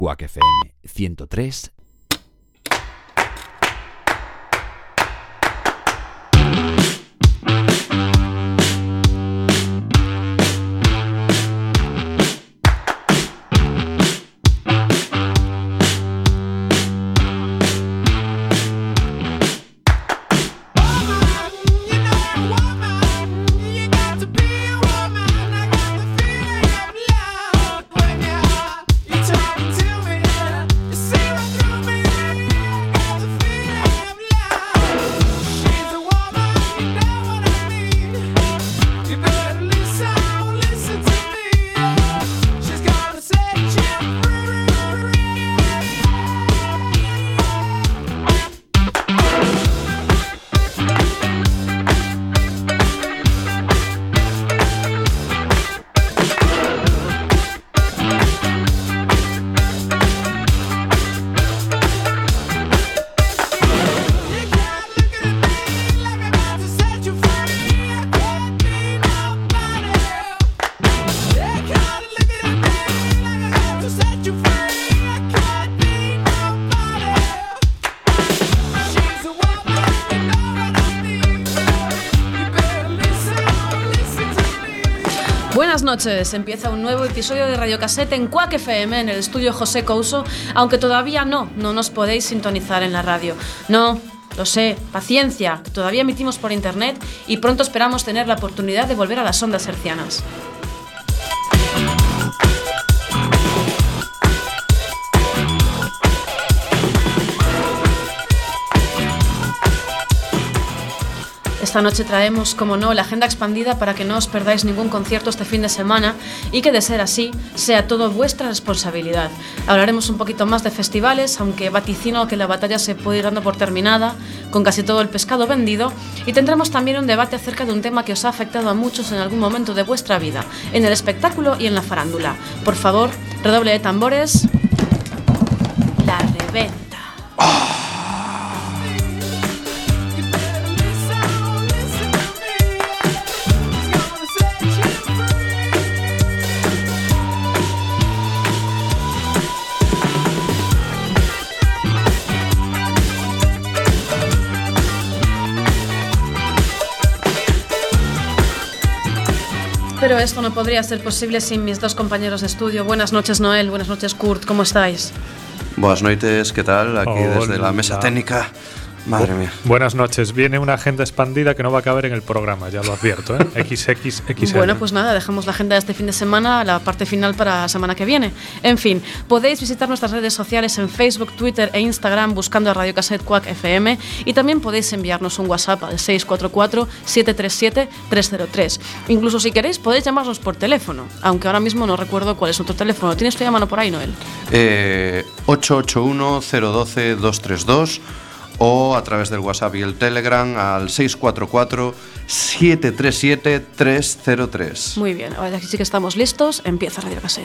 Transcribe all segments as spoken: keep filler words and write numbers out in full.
Quack F M ciento tres. Buenas noches, empieza un nuevo episodio de Radio Cassette en Quack F M en el estudio José Couso, aunque todavía no, no nos podéis sintonizar en la radio. No, lo sé, paciencia, que todavía emitimos por internet y pronto esperamos tener la oportunidad de volver a las ondas hercianas. Esta noche traemos, como no, la agenda expandida para que no os perdáis ningún concierto este fin de semana y que, de ser así, sea todo vuestra responsabilidad. Hablaremos un poquito más de festivales, aunque vaticino que la batalla se puede ir dando por terminada, con casi todo el pescado vendido, y tendremos también un debate acerca de un tema que os ha afectado a muchos en algún momento de vuestra vida, en el espectáculo y en la farándula. Por favor, redoble de tambores. La reventa. ¡Oh! Pero esto no podría ser posible sin mis dos compañeros de estudio. Buenas noches, Noel. Buenas noches, Kurt. ¿Cómo estáis? Buenas noches, ¿qué tal? Aquí Hola. Desde la mesa técnica. Madre mía. Buenas noches. Viene una agenda expandida que no va a caber en el programa, ya lo advierto, ¿eh? equis equis equis ele. Bueno, pues nada, dejamos la agenda de este fin de semana, la parte final para la semana que viene. En fin, podéis visitar nuestras redes sociales en Facebook, Twitter e Instagram buscando a Radio Cassette Quack F M y también podéis enviarnos un WhatsApp al seis cuatro cuatro, siete tres siete, tres cero tres. Incluso si queréis podéis llamarnos por teléfono, aunque ahora mismo no recuerdo cuál es nuestro teléfono. ¿Tienes tu mano por ahí, Noel? Eh, ocho ocho uno, cero uno dos, dos tres dos o a través del WhatsApp y el Telegram al seis cuatro cuatro, siete tres siete, tres cero tres. Muy bien, ahora sí que estamos listos, empieza Radio Cassette.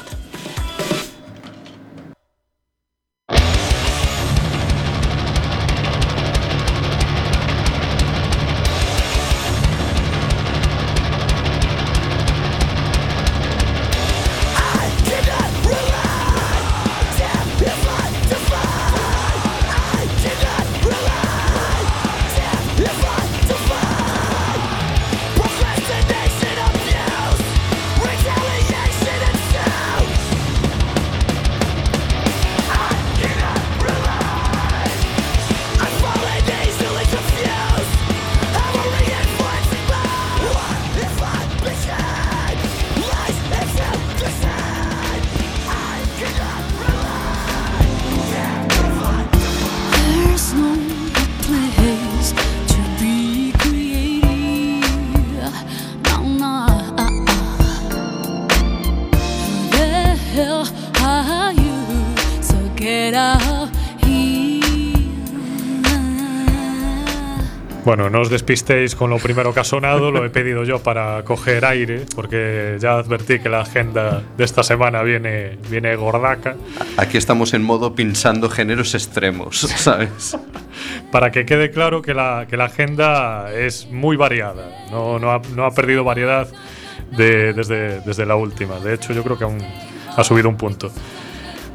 Bueno, no os despistéis con lo primero que ha sonado, lo he pedido yo para coger aire, porque ya advertí que la agenda de esta semana viene, viene gordaca. Aquí estamos en modo pinchando géneros extremos, ¿sabes? Para que quede claro que la, que la agenda es muy variada, no, no, ha, no ha perdido variedad de, desde, desde la última. De hecho, yo creo que aún ha subido un punto.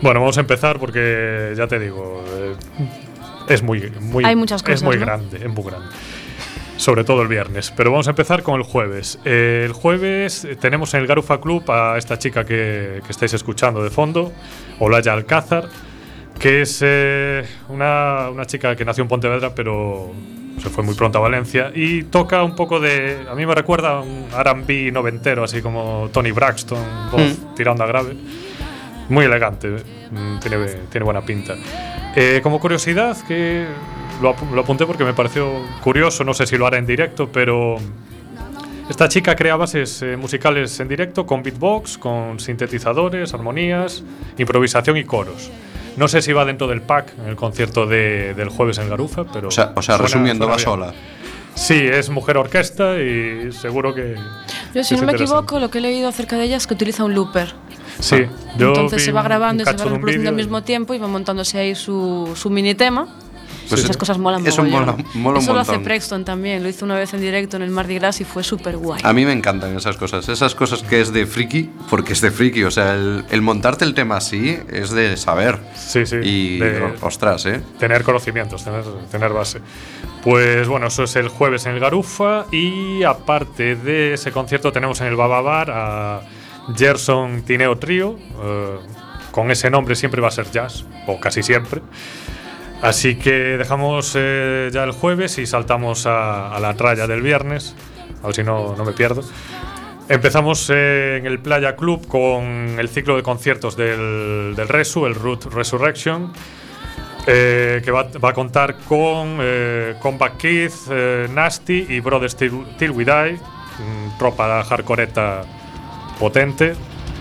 Bueno, vamos a empezar porque ya te digo, eh, es muy, muy, Hay muchas cosas, es muy ¿no? grande, es muy grande. Sobre todo el viernes. Pero vamos a empezar con el jueves. Eh, el jueves tenemos en el Garufa Club a esta chica que, que estáis escuchando de fondo, Olaya Alcázar, que es eh, una, una chica que nació en Pontevedra, pero se fue muy pronto a Valencia y toca un poco de... A mí me recuerda a un R and B noventero, así como Tony Braxton, voz mm. tirando a grave. Muy elegante, tiene, tiene buena pinta. Eh, como curiosidad, que lo, ap lo apunté porque me pareció curioso, no sé si lo hará en directo, pero esta chica crea bases eh, musicales en directo con beatbox, con sintetizadores, armonías, improvisación y coros. No sé si va dentro del pack en el concierto de, del jueves en Garufa, pero... O sea, o sea suena, resumiendo, suena va sola. Sí, es mujer orquesta y seguro que... Yo, si no me equivoco, lo que he leído acerca de ella es que utiliza un looper. Sí, yo entonces se va grabando y se va reproduciendo reproduciendo al mismo tiempo y va montándose ahí su, su mini tema. Pues esas cosas molan eso mola, mola Eso un lo hace montón. Preston también, lo hizo una vez en directo en el Mardi Gras y fue súper guay. A mí me encantan esas cosas, esas cosas que es de friki, porque es de friki, o sea, el, el montarte el tema así es de saber. Sí, sí. Y, de ostras, ¿eh? Tener conocimientos, tener, tener base. Pues bueno, eso es el jueves en el Garufa y aparte de ese concierto tenemos en el Baba Bar a Gerson Tineo Trio, eh, con ese nombre siempre va a ser jazz, o casi siempre. Así que dejamos eh, ya el jueves y saltamos a, a la tralla del viernes, a ver si no, no me pierdo. Empezamos eh, en el Playa Club con el ciclo de conciertos del, del Resu, el Root Resurrection, eh, que va, va a contar con eh, Combat Kid, eh, Nasty y Brothers Till, Till We Die, mm, tropa hardcoreta potente.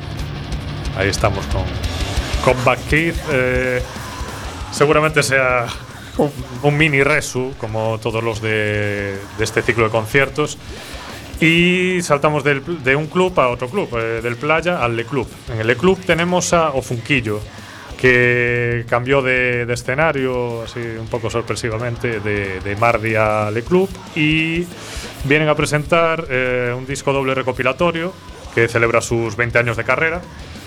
Ahí estamos con Combat Kid. Eh, seguramente sea un, un mini resu, como todos los de, de este ciclo de conciertos. Y saltamos del, de un club a otro club, eh, del Playa al Le Club. En el Le Club tenemos a Ofunquillo, que cambió de, de escenario así un poco sorpresivamente de, de Mardi a Le Club y vienen a presentar eh, un disco doble recopilatorio que celebra sus veinte años de carrera.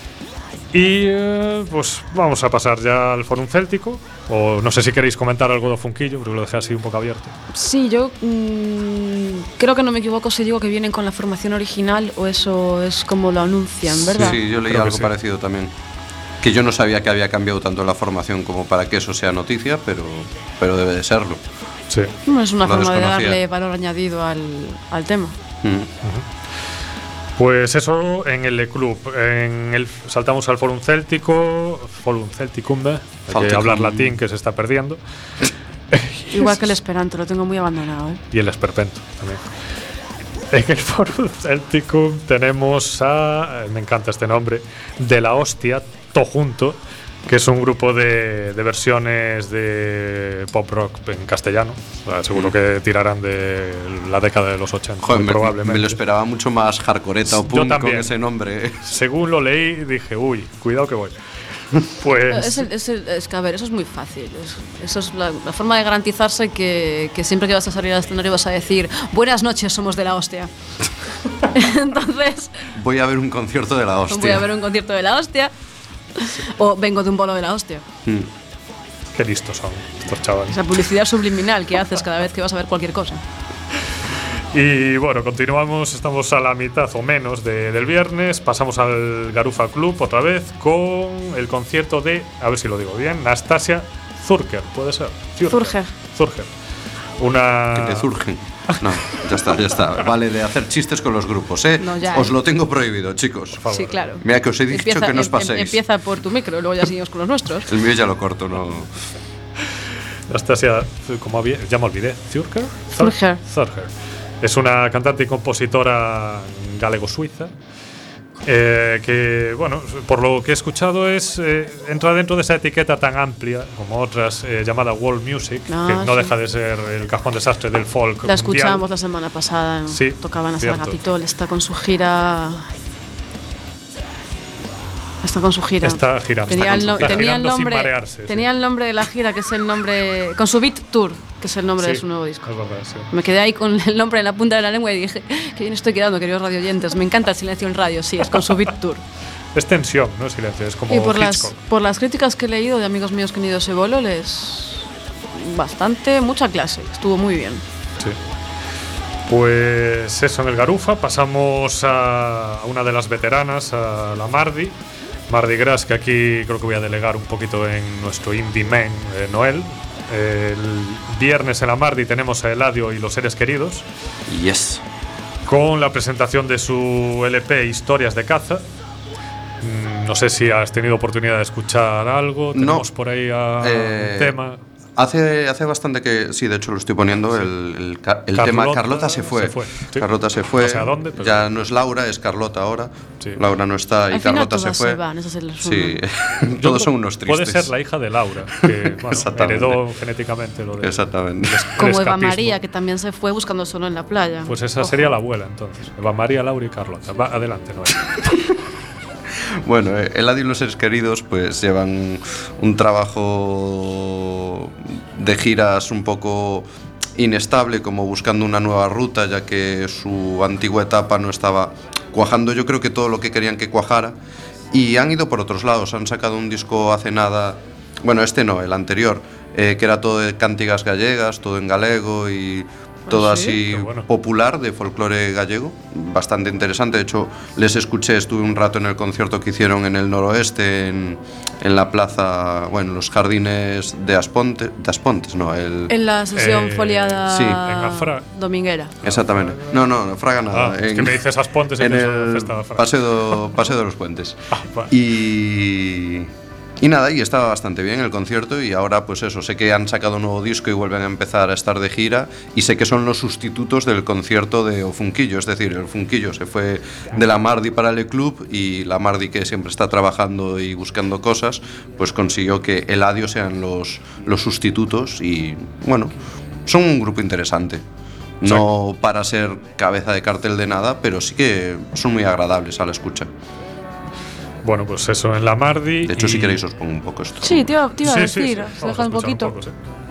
Y eh, pues vamos a pasar ya al Fórum Céltico. O no sé si queréis comentar algo de Ofunquillo, porque lo dejé así un poco abierto. Sí, yo mmm, creo que no me equivoco si digo que vienen con la formación original o eso es como lo anuncian, ¿verdad? Sí, yo leí Creo algo sí. parecido también. Que yo no sabía que había cambiado tanto la formación como para que eso sea noticia, pero, pero debe de serlo. Sí. No, es una Lo forma de desconocía. darle valor añadido al, al tema. Mm. Pues eso en el Le Club. En el, saltamos al Fórum Céltico. Fórum Celticum, hay que Celticum. hablar latín, que se está perdiendo. Igual que el Esperanto, lo tengo muy abandonado, ¿eh? Y el Esperpento también. En el Fórum Celticum tenemos a, me encanta este nombre, De la Hostia, todo junto, que es un grupo de, de versiones de pop rock en castellano. O sea, seguro que tirarán de la década de los ochenta, Joder, muy me, probablemente. me lo esperaba mucho más hardcoreta o Yo punk con también. ese nombre. Según lo leí, dije, uy, cuidado que voy. Pues Es, el- es, el- es que, a ver, eso es muy fácil. Es- eso es la, la forma de garantizarse que, que siempre que vas a salir al escenario vas a decir buenas noches, somos de la hostia. Entonces, Voy a ver un concierto de la hostia. voy a ver un concierto de la hostia. O vengo de un bolo de la hostia. Mm. qué listos son estos chavales. Esa publicidad subliminal que haces cada vez que vas a ver cualquier cosa. Y bueno, continuamos, estamos a la mitad o menos de, del viernes, pasamos al Garufa Club otra vez con el concierto de, a ver si lo digo bien, Nastasia Zurcher, puede ser. Zurcher. Zurcher. Una... Que te surgen. No, ya está, ya está. Vale, de hacer chistes con los grupos, ¿eh? No, ya, os ¿eh? lo tengo prohibido, chicos. favor. Sí, claro. Mira que os he dicho que no os em- em- paséis. Empieza por tu micro, luego ya seguimos con los nuestros. El mío ya lo corto, no. Nastasia, como había, ya me olvidé, Zurcher. Zurcher. Zurcher. Es una cantante y compositora galego-suiza. Eh, que, bueno, por lo que he escuchado, es eh, entra dentro de esa etiqueta tan amplia como otras, eh, llamada world music, Ah, que no sí. deja de ser el cajón desastre del folk La mundial. escuchamos la semana pasada. en- Sí, tocaba en la cierto. Sala Capitol. Está con su gira. Está con su gira. Está girando. Tenía, Está el, no- está tenía el girando sin nombre. marearse, tenía sí. el nombre de la gira, que es el nombre. Con su Beat Tour, que es el nombre de Sí, su nuevo disco. es verdad, sí. Me quedé ahí con el nombre en la punta de la lengua y dije, qué bien estoy quedando, queridos radioyentes. Me encanta el silencio en radio, sí, es con su Beat Tour. es tensión, no es silencio, es como Y por Hitchcock. las, por las críticas que he leído de amigos míos que han ido a ese bolo, les. Bastante, mucha clase. Estuvo muy bien. Sí. Pues eso en el Garufa. Pasamos a una de las veteranas, a la Mardi. Mardi Gras, que aquí creo que voy a delegar un poquito en nuestro indie man, eh, Noel. El viernes en la Mardi tenemos a Eladio y los seres queridos. Yes. Con la presentación de su L P Historias de caza. Mm, No sé si has tenido oportunidad de escuchar algo. Tenemos No. por ahí a Eh, un tema. Hace, hace bastante que, sí, de hecho lo estoy poniendo, el, el, ca- el Carlota tema Carlota se fue. se fue, sí. Carlota se fue. No sé a dónde, pero- Ya no es Laura, es Carlota ahora. Sí. Laura no está y Al final Carlota se todas fue. se van, ese es el Sí, resumen. Yo todos creo son unos tristes. Puede ser la hija de Laura, que bueno, Exactamente. heredó genéticamente lo de. Exactamente. el Como Eva escapismo. María, que también se fue buscando solo en la playa. Pues esa Ojo. sería la abuela entonces. Eva María, Laura y Carlota. Va, adelante, Noel. Bueno, eh, Eladio y los seres queridos pues llevan un trabajo de giras un poco inestable, como buscando una nueva ruta, ya que su antigua etapa no estaba cuajando, yo creo que todo lo que querían que cuajara, y han ido por otros lados. Han sacado un disco hace nada, bueno, este no, el anterior, eh, que era todo de cántigas gallegas, todo en galego y todo sí? así Qué bueno. popular, de folclore gallego, bastante interesante. De hecho, les escuché, estuve un rato en el concierto que hicieron en el noroeste, en, en la plaza, bueno, en los jardines de Asponte, de Aspontes, no, el... En la sesión Eh, foliada sí, en Afra. dominguera. Exactamente. No, no, no, Fraga nada. Ah, es que me dices Aspontes y en pienso en la el Festa de Fraga. paseo, de- paseo de los Puentes. Ah, vale. Y... Y nada, y estaba bastante bien el concierto, y ahora pues eso, sé que han sacado un nuevo disco y vuelven a empezar a estar de gira, y sé que son los sustitutos del concierto de Ofunquillo, es decir, el Funquillo se fue de la Mardi para el club, y la Mardi, que siempre está trabajando y buscando cosas, pues consiguió que Eladio sean los, los sustitutos, y bueno, son un grupo interesante. No para ser cabeza de cartel de nada, pero sí que son muy agradables a la escucha. Bueno, pues eso en la Mardi. De hecho, y- si queréis os pongo un poco esto. Sí, te iba, te iba a Sí, sí, decir, sí. si Vamos a dejas un escuchar poquito. poco, sí.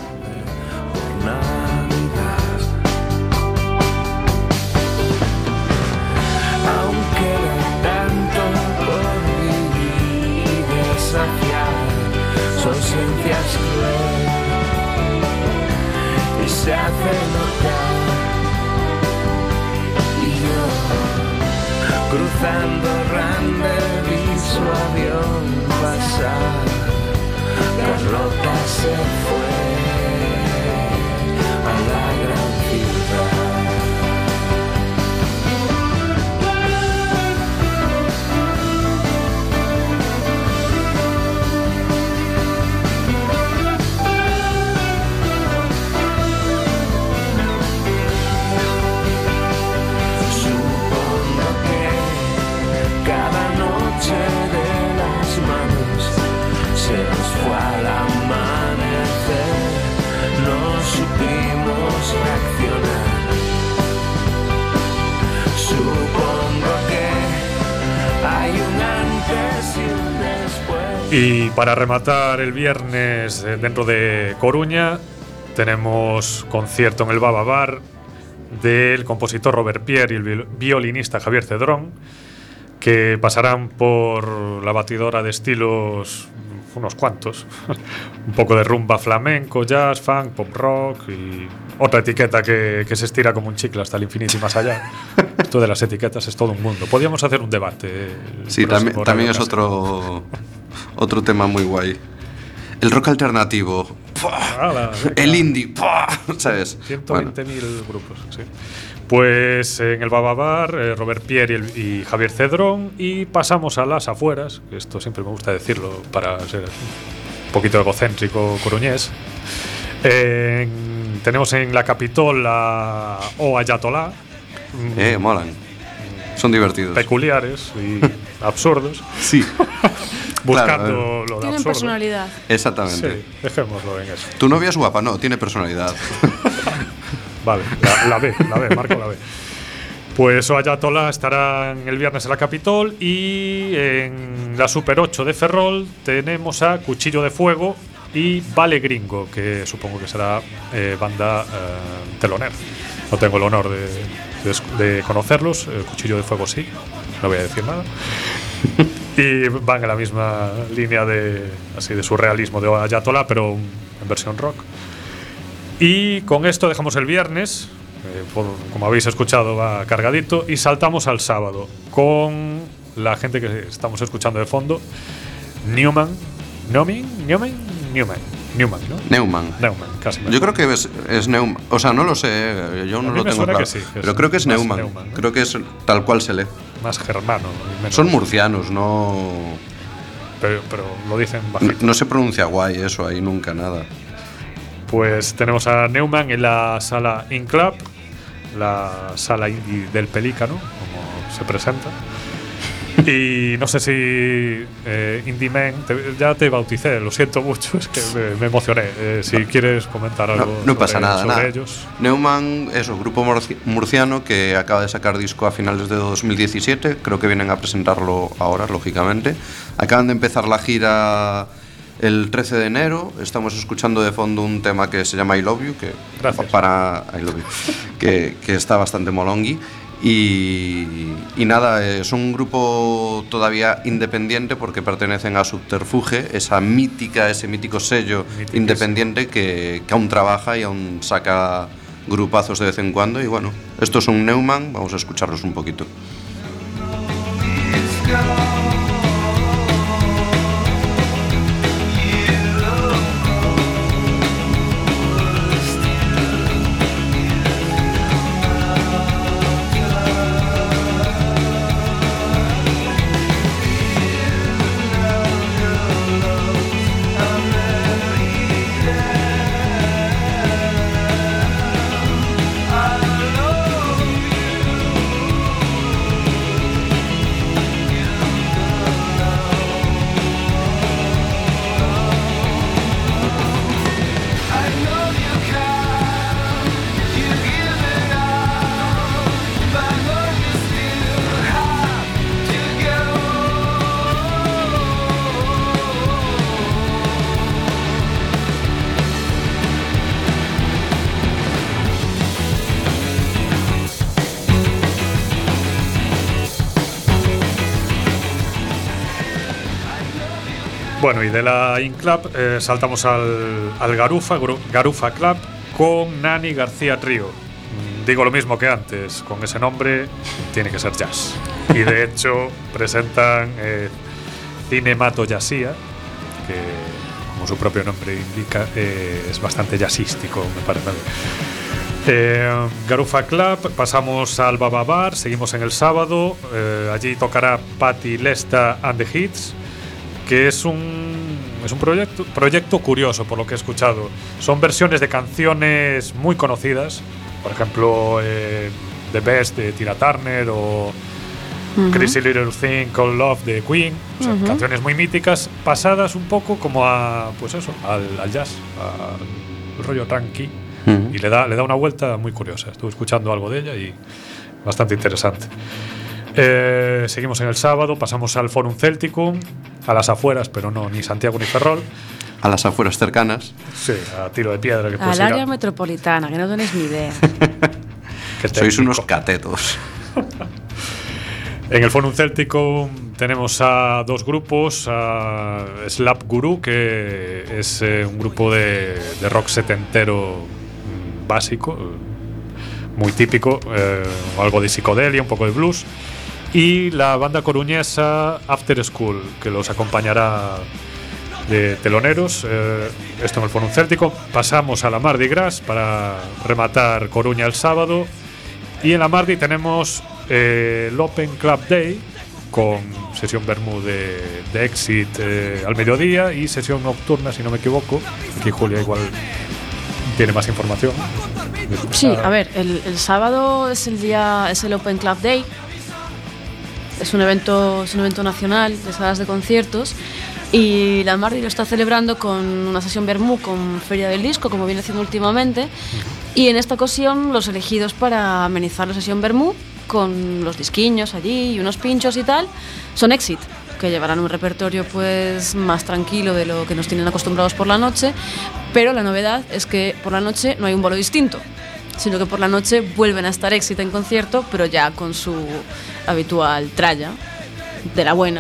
Aunque tanto por vivir y desafiar, su ausencia es cruel y se hace notar. Y yo, cruzando Randall, vi su avión pasar. Carlota se fue a la gran ciudad. Supongo que cada noche de las manos se nos fue al amanecer, no supimos reaccionar. Supongo que hay un antes y un después. Y para rematar el viernes, eh, dentro de Coruña, tenemos concierto en el Baba Bar del compositor Robert Pierre y el viol- violinista Javier Cedrón, que pasarán por la batidora de estilos unos cuantos. Un poco de rumba flamenco, jazz, funk, pop rock y otra etiqueta que, que se estira como un chicle hasta el infinito y más allá. Esto de las etiquetas es todo un mundo. Podríamos hacer un debate. el Sí, próximo también, también es Radio Casa. otro, otro tema muy guay. El rock alternativo, ¡pua! Ala, venga. El indie, ¡pua! ¿Sabes? ciento Bueno, veinte mil grupos, sí. Pues en el Baba Bar, eh, Robert Pierre y, el- y Javier Cedrón, y pasamos a las afueras, que esto siempre me gusta decirlo para ser un poquito egocéntrico coruñés. En- tenemos en la Capitol a O Ayatollah, mm, eh, molan. Son divertidos. peculiares y absurdos, Sí, buscando Claro, lo de Tienen absurdo. personalidad. exactamente. Sí, dejémoslo en eso. Tu novia es guapa, no, tiene personalidad. Vale, la, la B, la B, marco la B. Pues Ayatollah estarán el viernes en la Capitol, y en la Super ocho de Ferrol tenemos a Cuchillo de Fuego y Vale Gringo, que supongo que será eh, banda eh, telonera. No tengo el honor de, de, de conocerlos. Eh, Cuchillo de Fuego sí, no voy a decir nada. Y van en la misma línea de, así, de surrealismo de Ayatollah, pero en versión rock. Y con esto dejamos el viernes, eh, por, como habéis escuchado va cargadito, y saltamos al sábado con la gente que estamos escuchando de fondo, Newman, Newman, Newman, Newman, Newman, ¿no? Neumann. Neumann, casi. Yo creo que es, es Neumann. O sea, no lo sé, yo A no mí lo me tengo suena claro. que sí, que pero es creo que es más Neumann. Neumann, ¿no? Creo que es tal cual se lee. Más germano. y menos- Son murcianos, no. Pero, pero lo dicen No, bajito. no se pronuncia guay eso ahí nunca, nada. Pues tenemos a Neumann en la sala In Club, la sala indie del Pelícano, como se presenta. Y no sé si eh, Indie Man, te- ya te bauticé, lo siento mucho, es que me, me emocioné. Eh, si quieres comentar algo No, no pasa sobre, nada, sobre nada. ellos. Neumann es un grupo murci- murciano que acaba de sacar disco a finales de dos mil diecisiete. Creo que vienen a presentarlo ahora, lógicamente. Acaban de empezar la gira el trece de enero. Estamos escuchando de fondo un tema que se llama I Love You, que Gracias. para I Love You, que, que está bastante molongui. Y, y nada, es un grupo todavía independiente porque pertenecen a Subterfuge, esa mítica, ese mítico sello Mitiquísimo. independiente que, que aún trabaja y aún saca grupazos de vez en cuando. Y bueno, estos son Neumann, vamos a escucharlos un poquito. Bueno, y de la In Club eh, saltamos al, al Garufa, Gru- Garufa Club, con Nani García Trío. Mm, Digo lo mismo que antes, con ese nombre tiene que ser jazz. Y de hecho presentan eh, Cinemato Jazzía, que como su propio nombre indica eh, es bastante jazzístico, me parece a mí. Eh, Garufa Club, pasamos al Baba Bar, seguimos en el sábado, eh, allí tocará Patti Lesta and the Hits, que es un, es un proyecto, proyecto curioso por lo que he escuchado. Son versiones de canciones muy conocidas, por ejemplo eh, The Best de Tina Turner o Ujú. Crazy Little Thing Called Love de Queen, o sea, Ujú. canciones muy míticas, pasadas un poco como a, pues eso, al, al jazz, al rollo tranqui. Ujú. Y le da, le da una vuelta muy curiosa. Estuve escuchando algo de ella y bastante interesante. Eh, seguimos en el sábado, pasamos al Forum Celticum, a las afueras, pero no, ni Santiago ni Ferrol. A las afueras cercanas. Sí, a tiro de piedra. Que puedes Al ir a- área metropolitana, que no tenéis ni idea. que Sois técnico. unos catetos. En el Forum Celticum tenemos a dos grupos, a Slap Guru, que es eh, un grupo de, de rock setentero mm, básico, eh, muy típico, eh, algo de psicodelia, un poco de blues, y la banda coruñesa After School, que los acompañará de teloneros, eh, esto en el Forum Celticum. Pasamos a la Mardi Gras para rematar Coruña el sábado, y en la Mardi tenemos eh, el Open Club Day con sesión Bermú de, de Exit eh, al mediodía y sesión nocturna, si no me equivoco. Aquí Julia igual tiene más información. Sí, a ver, el, el sábado es el día, es el Open Club Day. Es un evento, es un evento nacional de salas de conciertos y la Mardi lo está celebrando con una sesión Bermú con Feria del Disco, como viene haciendo últimamente. Y en esta ocasión los elegidos para amenizar la sesión Bermú con los disquiños allí y unos pinchos y tal son Exit, que llevarán un repertorio pues más tranquilo de lo que nos tienen acostumbrados por la noche, pero la novedad es que por la noche no hay un bolo distinto, sino que por la noche vuelven a estar Exit en concierto, pero ya con su habitual tralla de la buena, a la que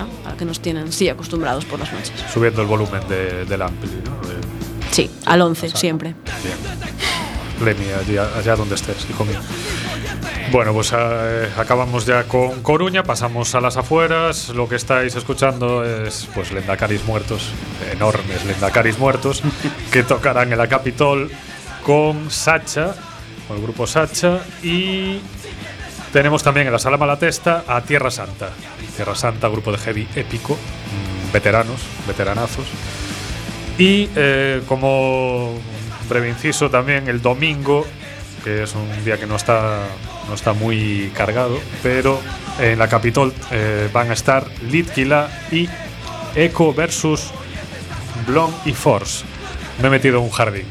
que nos tienen, sí, acostumbrados por las noches. Subiendo el volumen de, del ampli, ¿no? De, sí, al once, siempre. Bien. Lemi, allá, allá donde estés, hijo mío. Bueno, pues eh, acabamos ya con Coruña, pasamos a las afueras. Lo que estáis escuchando es pues Lendacaris muertos, enormes Lendacaris muertos, que tocarán en la Capitol con Sacha, con el grupo Sacha, y tenemos también en la Sala Malatesta a Tierra Santa. Tierra Santa, grupo de heavy épico, mmm, veteranos, veteranazos. Y eh, como breve inciso también el domingo, que es un día que no está, no está muy cargado, pero en la Capitol eh, van a estar Litkila y Echo versus Blonde y Force. Me he metido en un jardín.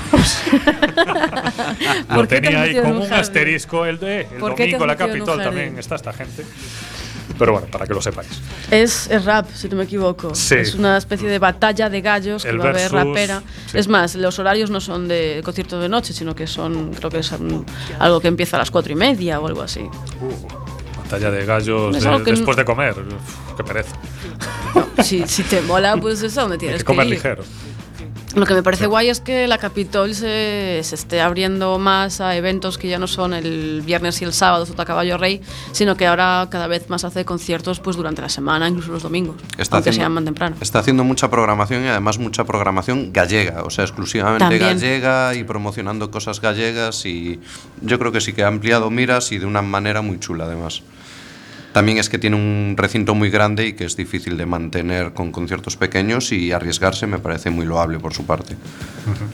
Lo tenía ahí como un, un asterisco el de el domingo en la Capitol también está esta gente. Pero bueno, para que lo sepáis. Es, es rap, si no me equivoco. Sí. Es una especie de batalla de gallos que el va a haber versus, rapera. Sí. Es más, los horarios no son de concierto de noche, sino que son, creo que es um, algo que empieza a las cuatro y media o algo así. Uh, batalla de gallos es de, después no... de comer. Uf, qué pereza. No, si, si te mola, pues es a donde tienes Hay que comer que ir. ligero. Lo que me parece guay es que la Capitol se, se esté abriendo más a eventos que ya no son el viernes y el sábado, Sota Caballo Rey, sino que ahora cada vez más hace conciertos pues durante la semana, incluso los domingos, está aunque haciendo, sean más temprano. Está haciendo mucha programación y además mucha programación gallega, o sea, exclusivamente También. gallega y promocionando cosas gallegas, y yo creo que sí que ha ampliado miras y de una manera muy chula además. También es que tiene un recinto muy grande y que es difícil de mantener con conciertos pequeños, y arriesgarse me parece muy loable por su parte. Uh-huh.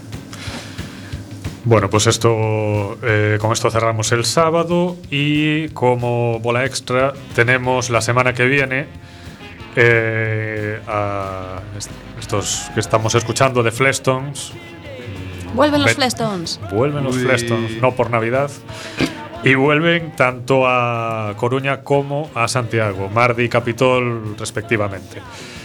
Bueno, pues esto eh, con esto cerramos el sábado, y como bola extra tenemos la semana que viene eh, a estos que estamos escuchando de Flestones. Vuelven los Ve- Flestones. Vuelven los Uy. Flestones, no por Navidad. Y vuelven tanto a Coruña como a Santiago, Mardi y Capitol respectivamente.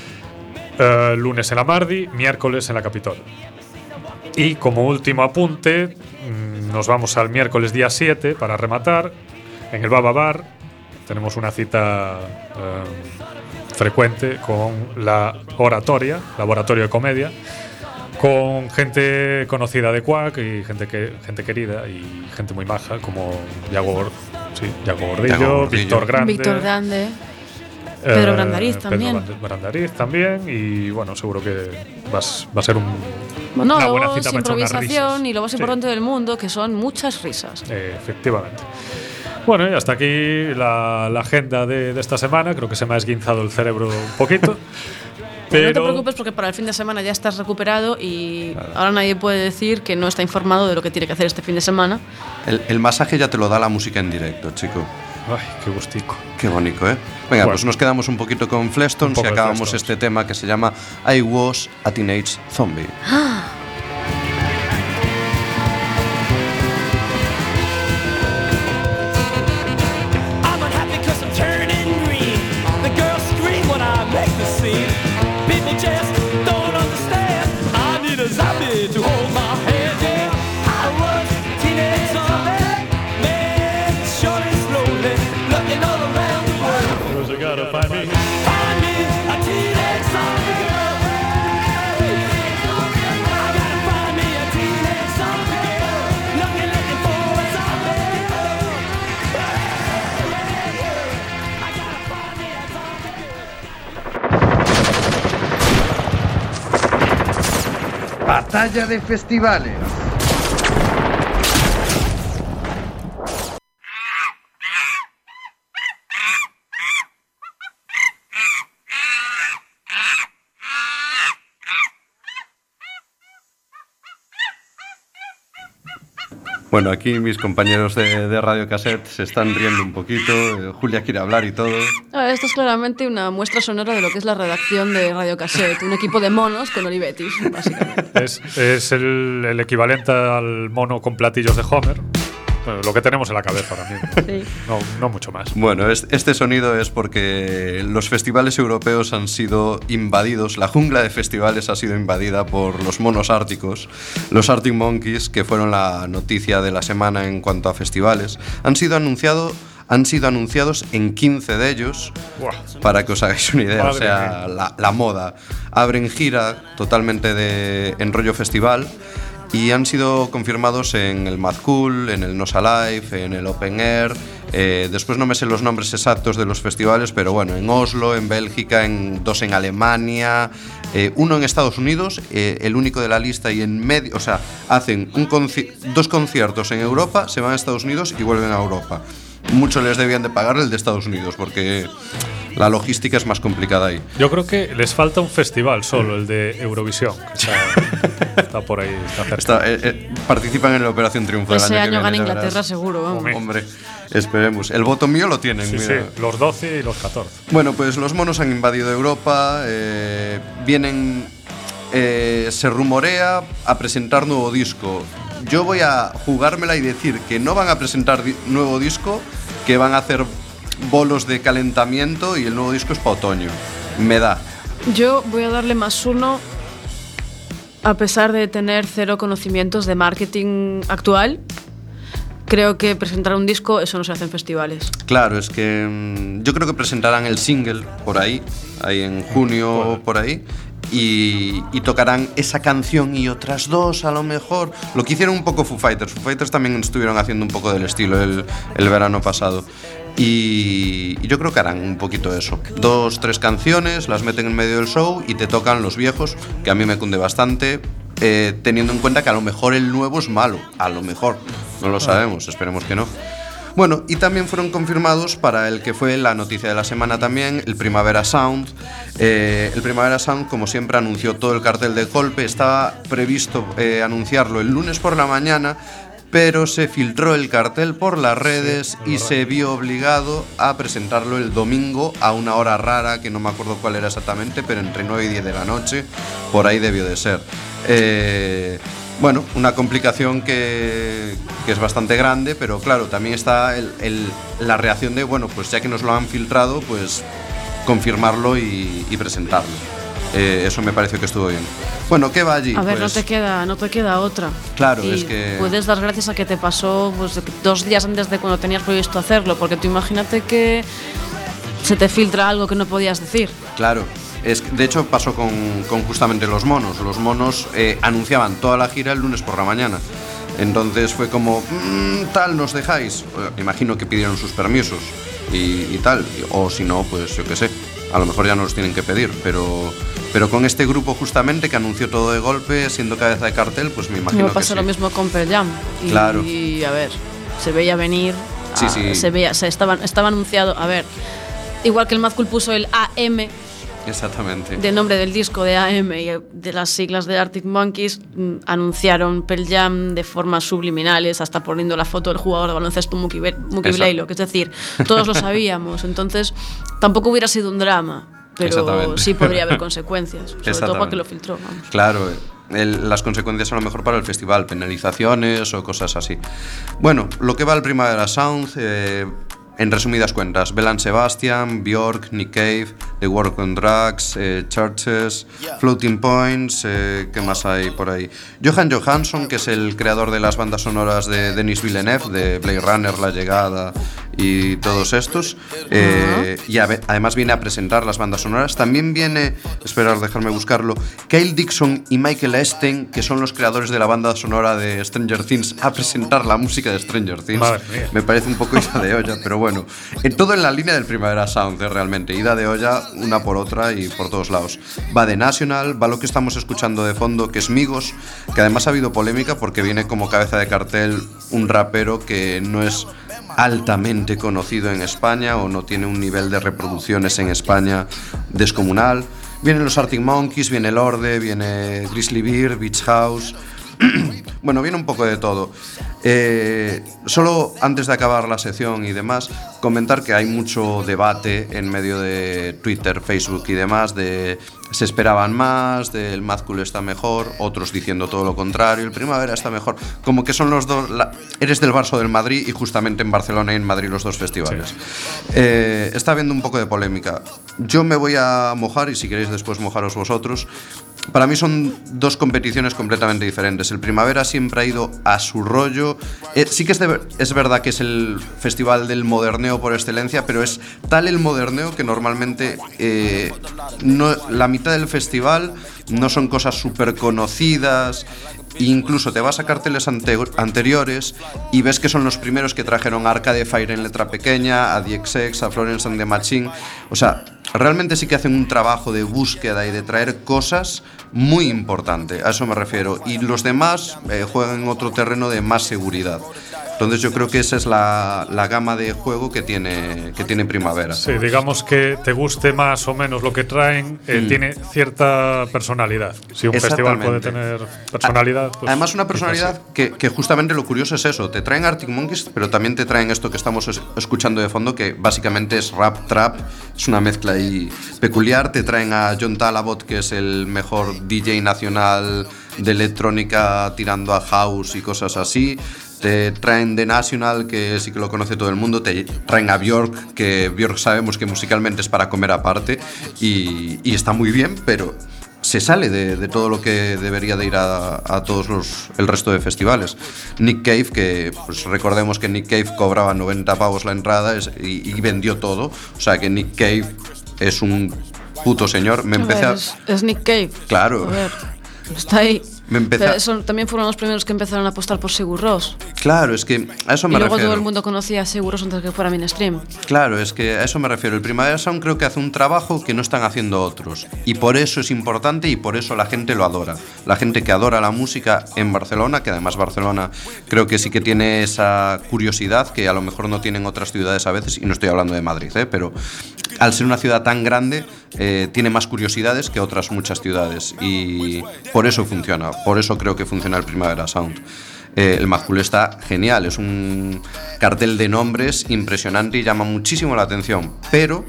Uh, lunes en la Mardi, miércoles en la Capitol. Y como último apunte, mmm, nos vamos al miércoles día siete para rematar en el Baba Bar. Tenemos una cita uh, frecuente con la Oratoria, Laboratorio de Comedia, con gente conocida de Quack y gente que gente querida y gente muy maja como Yago, Gor- sí, Yago Gordillo, Yago Gordillo. Víctor Grande, Víctor Grande. eh, Pedro Brandariz también. Pedro Brandariz también, y bueno, seguro que vas, va a ser un, Bueno, una buena luego cita es para echar unas improvisación risas. y lo más Sí. importante del mundo, que son muchas risas. Eh, efectivamente. Bueno, y hasta aquí la, la agenda de, de esta semana. Creo que se me ha esguinzado el cerebro un poquito. Pero No te preocupes, porque para el fin de semana ya estás recuperado y claro, ahora nadie puede decir que no está informado de lo que tiene que hacer este fin de semana. El, el masaje ya te lo da la música en directo, chico. Ay, qué gustico. Qué bonito, ¿eh? Venga, Bueno. pues nos quedamos un poquito con Flestones Un y poco de acabamos Flestones. este tema que se llama I Was a Teenage Zombie. I'm unhappy 'cause I'm turning green. The girls scream when I make the scene. People just don't understand. I need a zombie to hold my hand. Yeah, I was a teenage zombie. Man, short and slowly, looking all around the world. Pues you gotta find me. Find me a teenage zombie girl. I gotta find me a teenage zombie girl. Looking, looking for a zombie. I gotta find me a zombie girl. Batalla de festivales. Bueno, aquí mis compañeros de, de Radio Cassette se están riendo un poquito. eh, Julia quiere hablar y todo. Ah, esto es claramente una muestra sonora de lo que es la redacción de Radio Cassette, un equipo de monos con Olivetis, básicamente. Es, es el, el equivalente al mono con platillos de Homer. Bueno, lo que tenemos en la cabeza ahora mismo. Sí. No, no mucho más. Bueno, es- este sonido es porque los festivales europeos han sido invadidos, la jungla de festivales ha sido invadida por los monos árticos. Los Arctic Monkeys, que fueron la noticia de la semana en cuanto a festivales, han sido anunciado, han sido anunciados en quince de ellos. Buah. Para que os hagáis una idea, Madre o sea, la, la moda. Abren gira totalmente de, en rollo festival y han sido confirmados en el Mad Cool, en el Nos Alive, en el Open Air. Eh, después no me sé los nombres exactos de los festivales, pero bueno, en Oslo, en Bélgica, en dos en Alemania, eh, uno en Estados Unidos, eh, el único de la lista, y en medio, o sea, hacen un conci- dos conciertos en Europa, se van a Estados Unidos y vuelven a Europa. Mucho les debían de pagar el de Estados Unidos, porque la logística es más complicada ahí. Yo creo que les falta un festival solo, el de Eurovisión. Está, está por ahí, está cerca. Está, eh, eh, participan en la Operación Triunfo del Ese año, año que gana viene, ya Inglaterra verás. seguro, vamos. Hombre. Hombre, esperemos. El voto mío lo tienen, Sí, mira. sí, los doce y los catorce. Bueno, pues los monos han invadido Europa, eh, vienen, eh, se rumorea a presentar nuevo disco. Yo voy a jugármela y decir que no van a presentar di- nuevo disco, que van a hacer bolos de calentamiento y el nuevo disco es para otoño. Me da. Yo voy a darle más uno, a pesar de tener cero conocimientos de marketing actual. Creo que presentar un disco, eso no se hace en festivales. Claro, es que mm, yo creo que presentarán el single por ahí, ahí en junio, por ahí, y, y tocarán esa canción y otras dos a lo mejor. Lo que hicieron un poco Foo Fighters. Foo Fighters también estuvieron haciendo un poco del estilo el, el verano pasado. Y, y yo creo que harán un poquito eso. Dos, tres canciones, las meten en medio del show y te tocan los viejos, que a mí me cunde bastante. Eh, teniendo en cuenta que a lo mejor el nuevo es malo, a lo mejor, no lo sabemos, esperemos que no. Bueno, y también fueron confirmados para el que fue la noticia de la semana también, el Primavera Sound. Eh, el Primavera Sound, como siempre, anunció todo el cartel de golpe. Estaba previsto eh, anunciarlo el lunes por la mañana, pero se filtró el cartel por las redes Sí, y se vio obligado a presentarlo el domingo a una hora rara, que no me acuerdo cuál era exactamente, pero entre nueve y diez de la noche, por ahí debió de ser. Eh, bueno, una complicación que, que es bastante grande, pero claro, también está el, el, la reacción de, bueno, pues ya que nos lo han filtrado, pues confirmarlo y, y presentarlo. Eh, eso me pareció que estuvo bien. Bueno, ¿qué va allí? A ver, Pues, no te queda, no te queda otra. Claro, Y es que- puedes dar gracias a que te pasó pues, dos días antes de cuando tenías previsto hacerlo, porque tú imagínate que se te filtra algo que no podías decir. Claro, es que, de hecho pasó con, con justamente los monos. Los monos eh, anunciaban toda la gira el lunes por la mañana. Entonces fue como, mmm, tal, ¿nos dejáis? Eh, Imagino que pidieron sus permisos y, y tal. O si no, pues yo qué sé, a lo mejor ya no los tienen que pedir. Pero, pero con este grupo justamente que anunció todo de golpe, siendo cabeza de cartel, pues me imagino Me que pasa sí. lo mismo con Pearl Jam. Y, Claro. y a ver, se veía venir. Sí, a- sí. Se veía, se estaba, estaba anunciado. A ver, igual que el Mad Cool puso el A M Exactamente. del nombre del disco de A M y de las siglas de Arctic Monkeys, mm, anunciaron Pearl Jam de formas subliminales, hasta poniendo la foto del jugador de baloncesto Mookie Be- Mookie Exacto. Blaylock. Es decir, todos lo sabíamos. Entonces, tampoco hubiera sido un drama, pero Exactamente. sí podría haber consecuencias. Sobre todo para Exactamente. que lo filtró. Vamos. Claro, el- las consecuencias a lo mejor para el festival, penalizaciones o cosas así. Bueno, lo que va al Primavera Sound, eh, en resumidas cuentas, Belle Sebastian, Björk, Nick Cave, The War on Drugs, eh, Churches, Floating Points, eh, ¿qué más hay por ahí? Johan Johansson, que es el creador de las bandas sonoras de Denis Villeneuve, de Blade Runner, La Llegada y todos estos, eh, y a- además viene a presentar las bandas sonoras. También viene, esperar, dejarme buscarlo, Kyle Dixon y Michael Esten, que son los creadores de la banda sonora de Stranger Things, a presentar la música de Stranger Things. Madre mía. Me parece un poco ida de olla, pero bueno, en todo en la línea del Primavera Sound, eh, realmente, ida de olla una por otra y por todos lados. Va The National, va lo que estamos escuchando de fondo, que es Migos, que además ha habido polémica porque viene como cabeza de cartel un rapero que no es altamente conocido en España o no tiene un nivel de reproducciones en España descomunal. Vienen los Arctic Monkeys, viene Lorde, viene Grizzly Bear, Beach House. Bueno, viene un poco de todo. Eh, solo antes de acabar la sección y demás, comentar que hay mucho debate en medio de Twitter, Facebook y demás de se esperaban más, del Mad Cool está mejor, otros diciendo todo lo contrario, el Primavera está mejor. Como que son los dos, la, eres del Barça o del Madrid y justamente en Barcelona y en Madrid los dos festivales. Sí. Eh, está habiendo un poco de polémica. Yo me voy a mojar y si queréis después mojaros vosotros. para mí son dos competiciones completamente diferentes. El Primavera siempre ha ido a su rollo. Eh, sí que es, de, es verdad que es el festival del moderneo por excelencia, pero es tal el moderneo que normalmente eh, no, la mitad del festival no son cosas súper conocidas. Incluso te vas a carteles ante- anteriores y ves que son los primeros que trajeron a Arcade Fire en letra pequeña, a D X X, a Florence and the Machine. O sea, realmente sí que hacen un trabajo de búsqueda y de traer cosas muy importante, a eso me refiero. Y los demás eh, juegan en otro terreno de más seguridad. Entonces yo creo que esa es la, la gama de juego que tiene, que tiene Primavera. Sí, digamos que te guste más o menos lo que traen, eh, mm. tiene cierta personalidad. Si un festival puede tener personalidad... Pues además una personalidad que, que justamente lo curioso es eso, te traen Arctic Monkeys, pero también te traen esto que estamos es, escuchando de fondo, que básicamente es rap, trap, es una mezcla ahí peculiar. Te traen a John Talabot, que es el mejor D J nacional de electrónica tirando a house y cosas así. Te traen The National, que sí que lo conoce todo el mundo. Te traen a Björk, que Björk sabemos que musicalmente es para comer aparte y, y está muy bien, pero se sale de, de todo lo que debería de ir a, a todos los, el resto de festivales. Nick Cave, que pues recordemos que Nick Cave cobraba noventa pavos la entrada es, y, y vendió todo. O sea que Nick Cave es un puto señor. Me a empecé ver, a... es, es Nick Cave. Claro. A ver, está ahí. Me empecé Pero a... eso, también fueron los primeros que empezaron a apostar por Sigur Rós. Claro, es que a eso me y luego refiero. todo el mundo conocía a Sigur Rós antes de que fuera mainstream. Claro, es que a eso me refiero. El Primavera Sound creo que hace un trabajo que no están haciendo otros. Y por eso es importante y por eso la gente lo adora. La gente que adora la música en Barcelona, que además Barcelona creo que sí que tiene esa curiosidad que a lo mejor no tienen otras ciudades a veces, y no estoy hablando de Madrid, ¿eh? Pero al ser una ciudad tan grande, eh, tiene más curiosidades que otras muchas ciudades. Y por eso funciona, por eso creo que funciona el Primavera Sound. Eh, el Majul está genial, es un cartel de nombres impresionante y llama muchísimo la atención, pero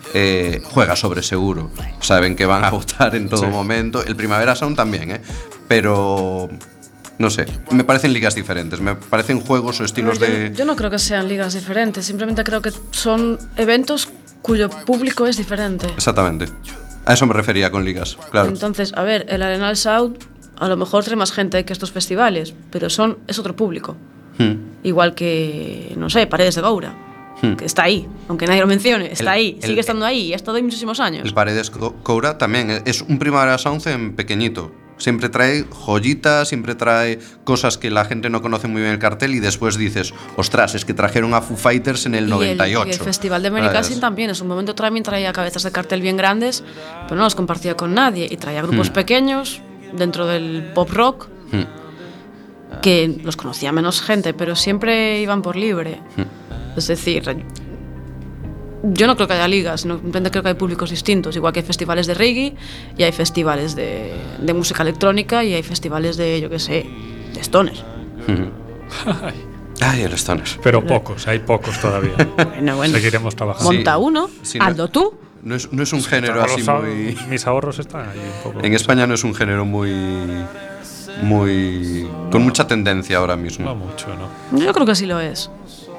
eh, juega sobre seguro. Saben que van a votar en todo sí. momento. El Primavera Sound también, ¿eh? Pero... no sé, me parecen ligas diferentes, me parecen juegos o estilos yo, de... Yo no creo que sean ligas diferentes, simplemente creo que son eventos cuyo público es diferente. Exactamente, a eso me refería con ligas, claro. Entonces, a ver, el Arenal Sound a lo mejor trae más gente que estos festivales, pero son es otro público. Hmm. Igual que, no sé, Paredes de Goura, hmm. que está ahí, aunque nadie lo mencione, está el, ahí, sigue el, estando ahí y ha estado ahí muchísimos años. El Paredes de Goura también es un Primavera Sound en pequeñito. Siempre trae joyitas, siempre trae cosas que la gente no conoce muy bien el cartel y después dices, ostras, es que trajeron a Foo Fighters en el y noventa y ocho. El, y el Festival de Benicàssim también, en su momento también traía cabezas de cartel bien grandes, pero no las compartía con nadie y traía grupos hmm. pequeños dentro del pop rock hmm. que los conocía menos gente, pero siempre iban por libre. Hmm. Es decir, yo no creo que haya ligas, simplemente creo que hay públicos distintos, igual que hay festivales de reggae y hay festivales de, de música electrónica y hay festivales de, yo qué sé, de stoner. Mm-hmm. Ay, el stoner. Pero pocos, hay pocos todavía. Bueno, bueno. Seguiremos trabajando. Monta uno, sí, hazlo no, tú. No es, no es un género así muy... Mis ahorros están ahí un poco. En España no es un género muy... muy... con mucha tendencia ahora mismo. No mucho, ¿no? Yo creo que sí lo es.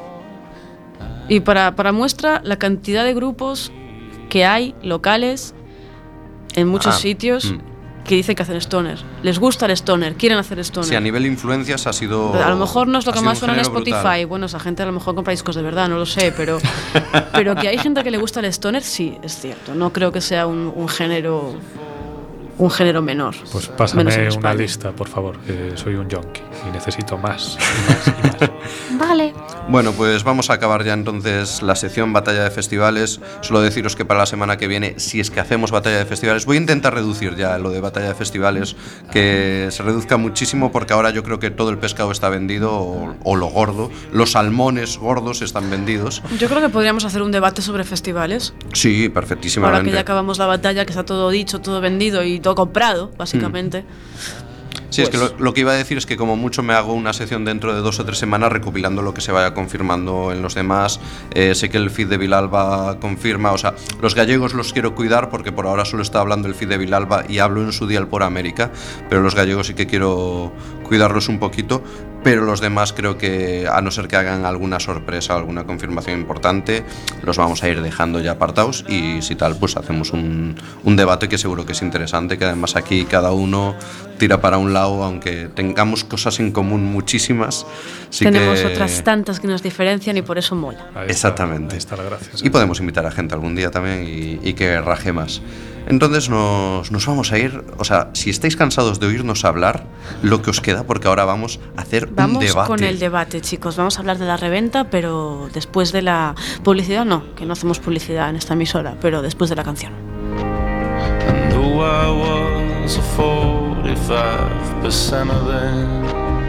Y para, para muestra la cantidad de grupos que hay locales en muchos ah, sitios mm. que dicen que hacen stoner. Les gusta el stoner, quieren hacer stoner. Sí, a nivel influencias ha sido... A lo mejor no es lo que más suena en Spotify. Brutal. Bueno, esa gente a lo mejor compra discos de verdad, no lo sé, pero, pero que hay gente que le gusta el stoner, sí, es cierto. No creo que sea un, un género... un género menor. Pues pásame una lista, por favor, que soy un junkie y necesito más y más y más. Vale. Bueno, pues vamos a acabar ya entonces la sección Batalla de Festivales. Solo deciros que para la semana que viene, si es que hacemos Batalla de Festivales, voy a intentar reducir ya lo de Batalla de Festivales, que se reduzca muchísimo, porque ahora yo creo que todo el pescado está vendido, o, o lo gordo, los salmones gordos están vendidos. Yo creo que podríamos hacer un debate sobre festivales. Sí, perfectísimamente. Ahora que ya acabamos la batalla, que está todo dicho, todo vendido y todo comprado, básicamente. Mm. Sí, pues. es que lo, lo que iba a decir es que como mucho me hago una sección dentro de dos o tres semanas recopilando lo que se vaya confirmando en los demás. Eh, sé que el feed de Vilalba confirma, o sea, los gallegos los quiero cuidar porque por ahora solo está hablando el feed de Vilalba y hablo en su día por América, pero los gallegos sí que quiero cuidarlos un poquito. pero los demás creo que, a no ser que hagan alguna sorpresa o alguna confirmación importante, los vamos a ir dejando ya apartados, y si tal, pues hacemos un, un debate que seguro que es interesante, que además aquí cada uno tira para un lado, aunque tengamos cosas en común muchísimas. Sí Tenemos que... otras tantas que nos diferencian y por eso mola. Ahí está, Exactamente. ahí está la gracia. Sí. Y podemos invitar a gente algún día también y, y que raje más. Entonces nos, nos vamos a ir, o sea, si estáis cansados de oírnos hablar, lo que os queda, porque ahora vamos a hacer Vamos un debate. con el debate, chicos. Vamos a hablar de la reventa, pero después de la publicidad, no, que no hacemos publicidad en esta emisora, pero después de la canción. I knew I was a forty-five percent of them.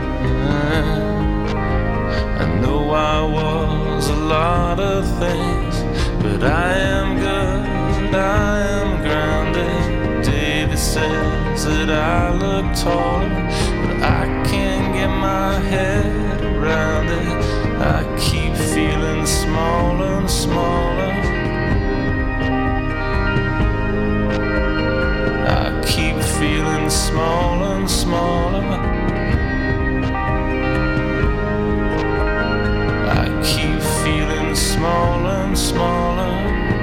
I knew I was a lot of things, but I am good, I am grounded. Davy says that I look taller, but I can't get my head around it. I keep feeling smaller and smaller. I keep feeling smaller and smaller. I keep feeling smaller and smaller.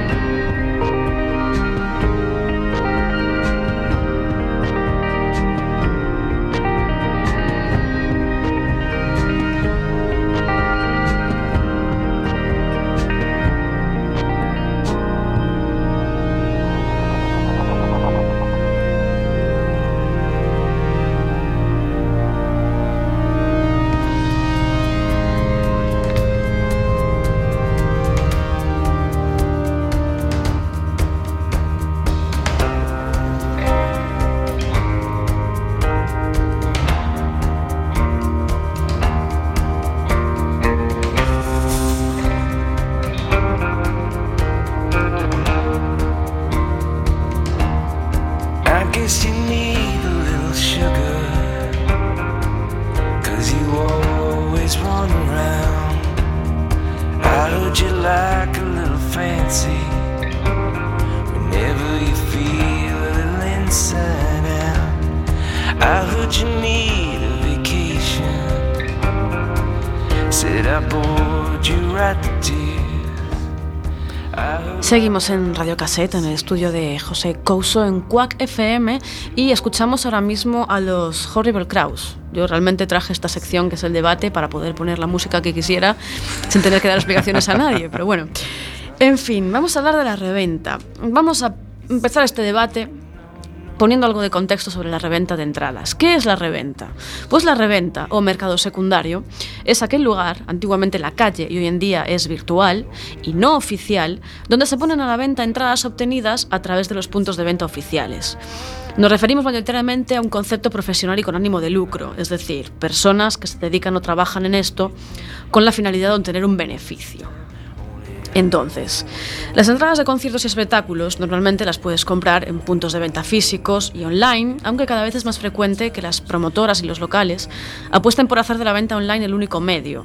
Seguimos en Radio Cassette, en el estudio de José Couso, en Quack F M, y escuchamos ahora mismo a los Horrible Crows. Yo realmente traje esta sección, que es el debate, para poder poner la música que quisiera sin tener que dar explicaciones a nadie, pero bueno. En fin, vamos a hablar de la reventa. Vamos a empezar este debate poniendo algo de contexto sobre la reventa de entradas. ¿Qué es la reventa? Pues la reventa, o mercado secundario, es aquel lugar, antiguamente la calle y hoy en día es virtual y no oficial, donde se ponen a la venta entradas obtenidas a través de los puntos de venta oficiales. Nos referimos mayoritariamente a un concepto profesional y con ánimo de lucro, es decir, personas que se dedican o trabajan en esto con la finalidad de obtener un beneficio. Entonces, las entradas de conciertos y espectáculos normalmente las puedes comprar en puntos de venta físicos y online, aunque cada vez es más frecuente que las promotoras y los locales apuesten por hacer de la venta online el único medio.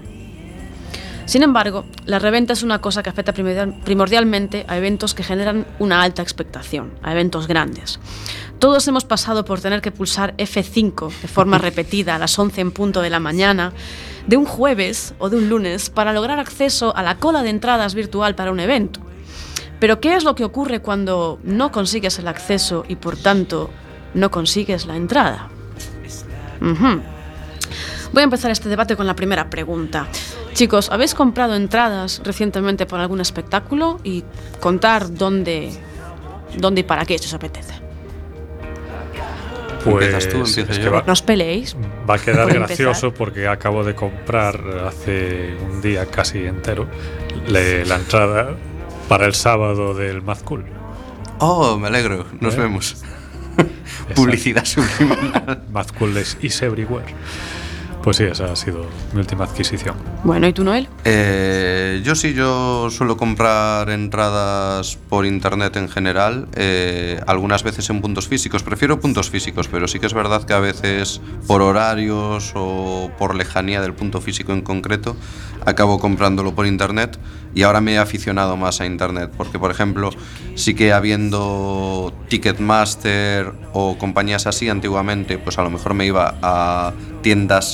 Sin embargo, la reventa es una cosa que afecta primordialmente a eventos que generan una alta expectación, a eventos grandes. Todos hemos pasado por tener que pulsar F cinco de forma repetida a las once en punto de la mañana de un jueves o de un lunes para lograr acceso a la cola de entradas virtual para un evento. Pero ¿qué es lo que ocurre cuando no consigues el acceso y por tanto no consigues la entrada? Uh-huh. Voy a empezar este debate con la primera pregunta. Chicos, ¿habéis comprado entradas recientemente para algún espectáculo? Y contar dónde, dónde y para qué, si os apetece. Pues ¿Empiezas tú? ¿Empiezo es yo? que va, No os peleéis. va a quedar Por gracioso empezar. porque acabo de comprar hace un día casi entero le, la entrada para el sábado del Mad Cool. Oh, me alegro, nos ¿Eh? vemos. Publicidad subliminal. Mad Cool is, is everywhere. Pues sí, esa ha sido mi última adquisición. Bueno, ¿y tú, Noel? Eh, yo sí, yo suelo comprar entradas por internet en general, eh, algunas veces en puntos físicos. Prefiero puntos físicos, pero sí que es verdad que a veces por horarios o por lejanía del punto físico en concreto acabo comprándolo por internet, y ahora me he aficionado más a internet porque, por ejemplo, sí que habiendo Ticketmaster o compañías así antiguamente, pues a lo mejor me iba a tiendas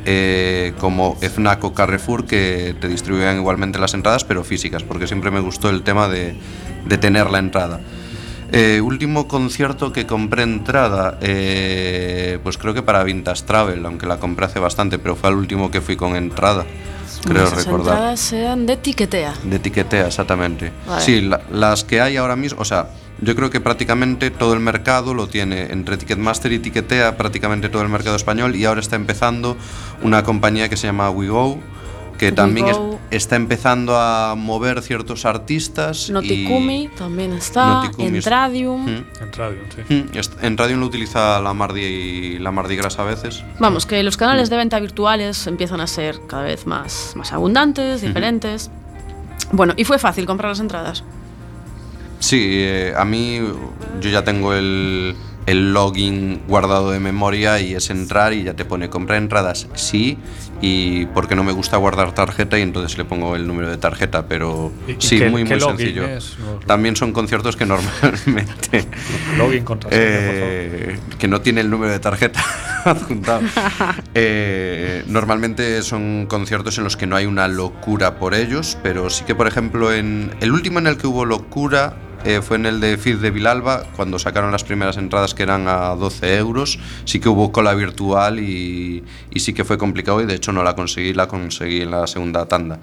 eh, como Fnac o Carrefour, que te distribuían igualmente las entradas, pero físicas, porque siempre me gustó el tema de, de tener la entrada. Eh, último concierto que compré entrada, eh, pues creo que para Vintage Travel, aunque la compré hace bastante, pero fue el último que fui con entrada, creo Esas recordar. entradas sean de Tiquetea. De Tiquetea, exactamente. Vale. Sí, la, las que hay ahora mismo, o sea, yo creo que prácticamente todo el mercado lo tiene entre Ticketmaster y Tiquetea, prácticamente todo el mercado español, y ahora está empezando una compañía que se llama WeGo, que We también es- Go. está empezando a mover ciertos artistas. Noticumi y también está, Noticumi es- Entradium. Mm, En radio, sí. mm, est- En radio lo utiliza la Mardi, la Mardi Gras a veces. Vamos, que los canales de venta virtuales empiezan a ser cada vez más, más abundantes, diferentes. Bueno, y fue fácil comprar las entradas. Sí, eh, a mí yo ya tengo el, el login guardado de memoria y es entrar y ya te pone comprar entradas, sí, y porque no me gusta guardar tarjeta y entonces le pongo el número de tarjeta, pero ¿Y- y sí, qué- muy qué muy login sencillo. es? No- También son conciertos que normalmente Login contraseña, eh, que no tiene el número de tarjeta adjuntado. Eh, normalmente son conciertos en los que no hay una locura por ellos, pero sí que, por ejemplo, en el último en el que hubo locura eh, fue en el de F I Z de Vilalba, cuando sacaron las primeras entradas que eran a doce euros. Sí que hubo cola virtual y, y sí que fue complicado, y de hecho no la conseguí, la conseguí en la segunda tanda.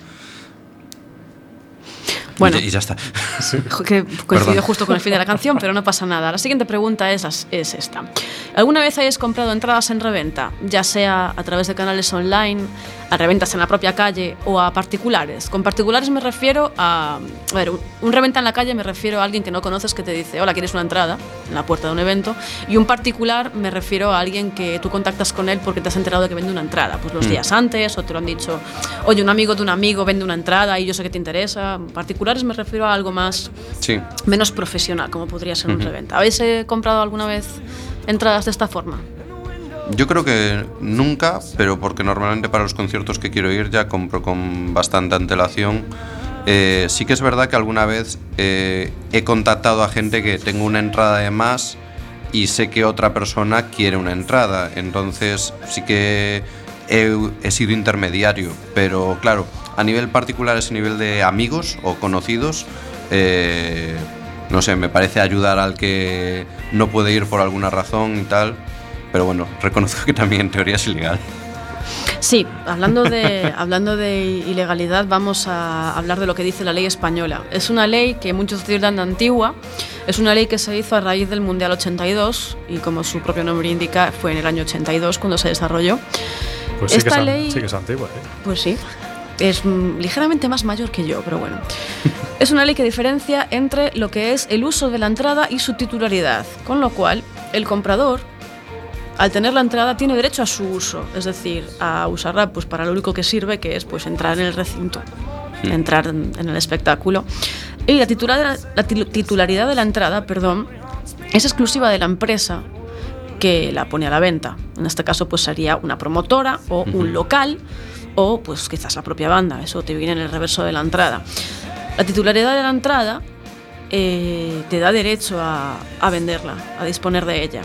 Bueno. Y, ya- y ya está. Jo, que coincidió Perdón. justo con el fin de la canción, pero no pasa nada. La siguiente pregunta es, as- es esta. ¿Alguna vez hayas comprado entradas en reventa, ya sea a través de canales online, a reventas en la propia calle o a particulares? Con particulares me refiero a... A ver, un, un reventa en la calle me refiero a alguien que no conoces que te dice, hola, ¿quieres una entrada? En la puerta de un evento. Y un particular me refiero a alguien que tú contactas con él porque te has enterado de que vende una entrada, pues los Mm. días antes, o te lo han dicho, oye, un amigo de un amigo vende una entrada y yo sé que te interesa. Particulares me refiero a algo más Sí. menos profesional, como podría ser un Ujú. reventa. ¿Habéis eh, comprado alguna vez entradas de esta forma? Yo creo que nunca, pero porque normalmente para los conciertos que quiero ir ya compro con bastante antelación. Eh, sí que es verdad que alguna vez eh, he contactado a gente que tengo una entrada de más y sé que otra persona quiere una entrada, entonces sí que he, he sido intermediario, pero claro, a nivel particular, es a nivel de amigos o conocidos, eh, no sé, me parece ayudar al que no puede ir por alguna razón y tal. Pero bueno, reconozco que también en teoría es ilegal. Sí, hablando de, hablando de ilegalidad, vamos a hablar de lo que dice la ley española. Es una ley que muchos tildan de antigua, es una ley que se hizo a raíz del Mundial ochenta y dos y, como su propio nombre indica, fue en el año ochenta y dos cuando se desarrolló. Pues sí que, Esta es, an- ley- sí que es antigua, ¿eh? Pues sí, es mm, ligeramente más mayor que yo, pero bueno. Es una ley que diferencia entre lo que es el uso de la entrada y su titularidad, con lo cual el comprador, al tener la entrada, tiene derecho a su uso, es decir, a usarla pues para lo único que sirve, que es pues entrar en el recinto, Mm. entrar en, en el espectáculo. Y la titularidad, la ti- titularidad de la entrada, perdón, es exclusiva de la empresa que la pone a la venta. En este caso pues sería una promotora o un local o pues quizás la propia banda, eso te viene en el reverso de la entrada. La titularidad de la entrada eh, te da derecho a, a venderla, a disponer de ella.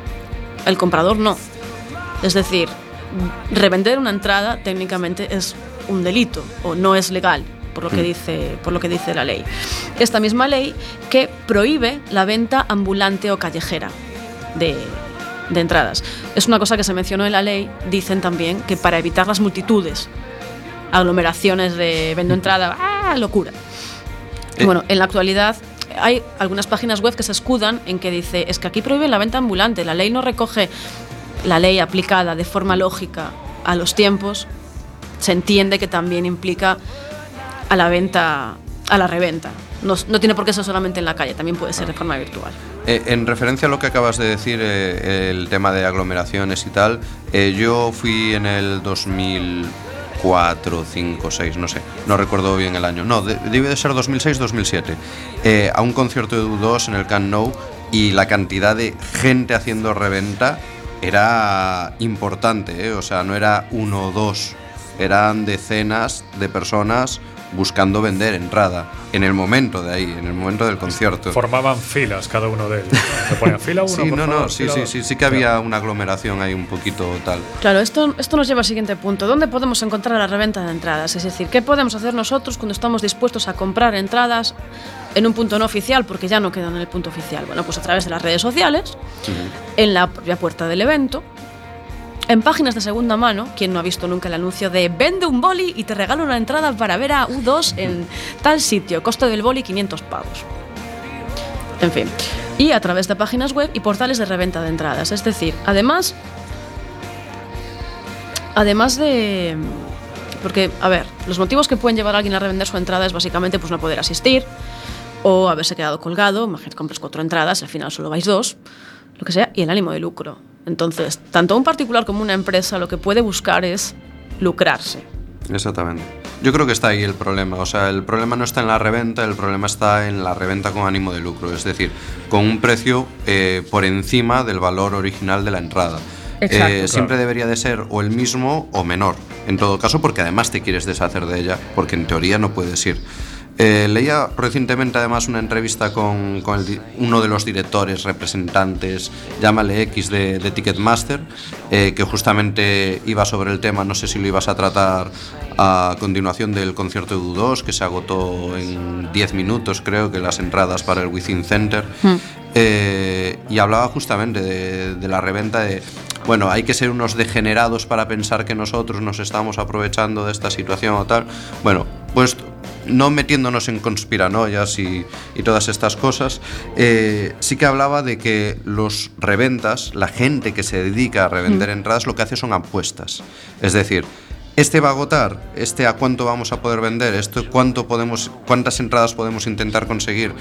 El comprador no. Es decir, revender una entrada técnicamente es un delito o no es legal, por lo que dice, por lo que dice la ley. Esta misma ley que prohíbe la venta ambulante o callejera de, de entradas. Es una cosa que se mencionó en la ley. Dicen también que para evitar las multitudes, aglomeraciones de vendo entrada, ¡ah, locura! Eh. Bueno, en la actualidad hay algunas páginas web que se escudan en que dice, es que aquí prohíben la venta ambulante, la ley no recoge, la ley aplicada de forma lógica a los tiempos, se entiende que también implica a la venta, a la reventa. No, no tiene por qué ser solamente en la calle, también puede ser de forma virtual. Eh, en referencia a lo que acabas de decir, eh, el tema de aglomeraciones y tal, eh, yo fui en el dos mil cuatro, cinco, seis, no sé, no recuerdo bien el año. No, de- debe de ser dos mil seis, dos mil siete. Eh, a un concierto de U dos en el Camp Nou, y la cantidad de gente haciendo reventa era importante, ¿eh? O sea, no era uno o dos, eran decenas de personas buscando vender entrada en el momento de ahí, en el momento del concierto. Formaban filas cada uno de ellos, ¿no? Se ponían fila uno, Sí, por no, favor, no, sí, fila sí, dos. sí, sí que había una aglomeración ahí un poquito tal. Claro, esto, esto nos lleva al siguiente punto. ¿Dónde podemos encontrar la reventa de entradas? Es decir, ¿qué podemos hacer nosotros cuando estamos dispuestos a comprar entradas en un punto no oficial, porque ya no quedan en el punto oficial? Bueno, pues a través de las redes sociales, uh-huh. en la propia puerta del evento, en páginas de segunda mano. ¿Quién no ha visto nunca el anuncio de vende un boli y te regalo una entrada para ver a U dos en tal sitio? Coste del boli quinientos pavos. En fin. Y a través de páginas web y portales de reventa de entradas. Es decir, además... Además de... Porque, a ver, los motivos que pueden llevar a alguien a revender su entrada es básicamente pues no poder asistir o haberse quedado colgado. Imagínate, compras cuatro entradas, al final solo vais dos, lo que sea, y el ánimo de lucro. Entonces, tanto un particular como una empresa lo que puede buscar es lucrarse. Exactamente. Yo creo que está ahí el problema. O sea, el problema no está en la reventa, el problema está en la reventa con ánimo de lucro. Es decir, con un precio eh, por encima del valor original de la entrada. Exacto, eh, claro. Siempre debería de ser o el mismo o menor. En todo caso, porque además te quieres deshacer de ella, porque en teoría no puedes ir. Eh, leía recientemente además una entrevista con, con el, uno de los directores, representantes, llámale X, de, de Ticketmaster, eh, que justamente iba sobre el tema, no sé si lo ibas a tratar a continuación del concierto de U dos, que se agotó en diez minutos, creo que las entradas para el Within Center, mm. eh, y hablaba justamente de, de la reventa de... Bueno, hay que ser unos degenerados para pensar que nosotros nos estamos aprovechando de esta situación o tal. Bueno, pues no metiéndonos en conspiranoias y, y todas estas cosas, eh, sí que hablaba de que los reventas, la gente que se dedica a revender mm. entradas, lo que hace son apuestas. Es decir, este va a agotar, este a cuánto vamos a poder vender, esto cuánto podemos, cuántas entradas podemos intentar conseguir,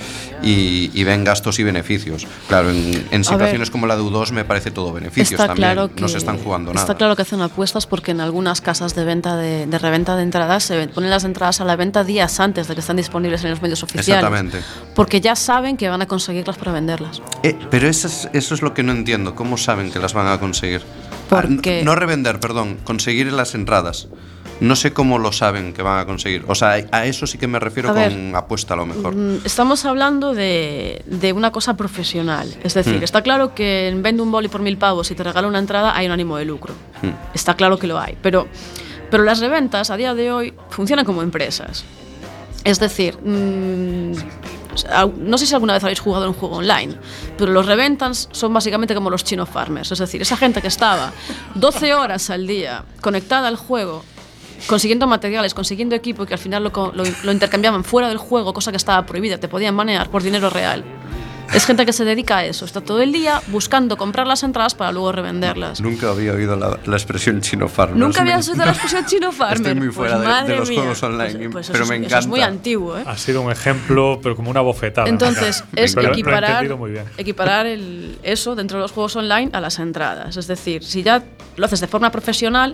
y, y ven gastos y beneficios. Claro, en, en situaciones ver, como la de U dos me parece todo beneficios está también, claro que, no se están jugando nada. Está claro que hacen apuestas porque en algunas casas de venta de, de reventa de entradas se ponen las entradas a la venta días antes de que están disponibles en los medios oficiales. Exactamente. Porque ya saben que van a conseguirlas para venderlas. Eh, pero eso es, eso es lo que no entiendo, ¿cómo saben que las van a conseguir? Porque... Ah, no, no revender, perdón, conseguir las entradas. No sé cómo lo saben que van a conseguir. O sea, a eso sí que me refiero a con ver, apuesta a lo mejor. Estamos hablando de, de una cosa profesional. Es decir, mm. está claro que en vende un boli por mil pavos y te regala una entrada hay un ánimo de lucro. Mm. Está claro que lo hay. Pero, pero las reventas a día de hoy funcionan como empresas. Es decir, mmm, no sé si alguna vez habéis jugado en un juego online, pero los reventas son básicamente como los chino farmers. Es decir, esa gente que estaba doce horas al día conectada al juego, consiguiendo materiales, consiguiendo equipo, y que al final lo, lo, lo intercambiaban fuera del juego, cosa que estaba prohibida, te podían manear por dinero real. Es gente que se dedica a eso, está todo el día buscando comprar las entradas para luego revenderlas. Nunca había oído la, la expresión chino farmer. ¿Nunca habías oído la expresión chino farmer? Estoy muy fuera pues, de, de los mía. juegos online, pues, pues pero eso, me eso encanta. Es muy antiguo, ¿eh? Ha sido un ejemplo, pero como una bofetada. Entonces, ¿no? es pero, equiparar, pero muy bien. equiparar el, eso dentro de los juegos online a las entradas. Es decir, si ya lo haces de forma profesional,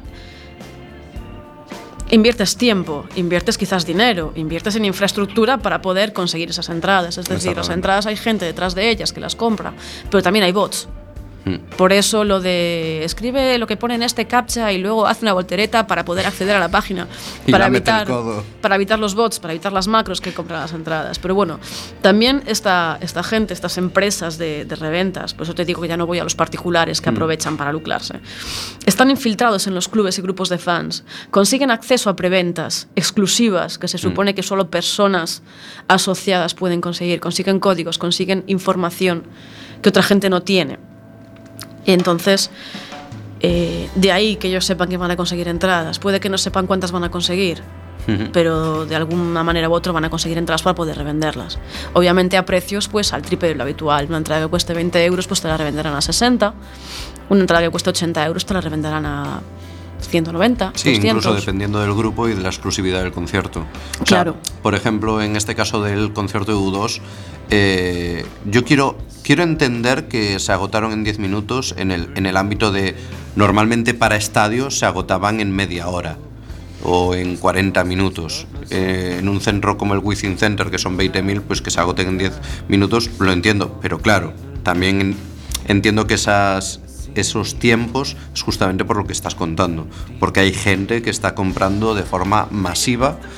inviertes tiempo, inviertes quizás dinero, inviertes en infraestructura para poder conseguir esas entradas. Es decir, las entradas hay gente detrás de ellas que las compra, pero también hay bots. Por eso lo de escribe lo que pone en este captcha y luego hace una voltereta para poder acceder a la página, y para la evitar, para evitar los bots, para evitar las macros que compran las entradas. Pero bueno, también esta, esta gente, estas empresas de, de reventas, por eso te digo que ya no voy a los particulares que mm. aprovechan para lucrarse, están infiltrados en los clubes y grupos de fans, consiguen acceso a preventas exclusivas que se supone mm. que solo personas asociadas pueden conseguir, consiguen códigos, consiguen información que otra gente no tiene. Y entonces, eh, de ahí que ellos sepan que van a conseguir entradas. Puede que no sepan cuántas van a conseguir, uh-huh. pero de alguna manera u otra van a conseguir entradas para poder revenderlas. Obviamente a precios pues al triple de lo habitual. Una entrada que cueste veinte euros pues te la revenderán a sesenta. Una entrada que cueste ochenta euros te la revenderán a ciento noventa, sí, doscientos. Incluso dependiendo del grupo y de la exclusividad del concierto. O claro. sea, por ejemplo, en este caso del concierto de U dos, eh, yo quiero, quiero entender que se agotaron en diez minutos en el, en el ámbito de, normalmente para estadios se agotaban en media hora o en cuarenta minutos. Eh, en un centro como el Within Center, que son veinte mil, pues que se agoten en diez minutos, lo entiendo. Pero claro, también entiendo que esas... esos tiempos es justamente por lo que estás contando, porque hay gente que está comprando de forma masiva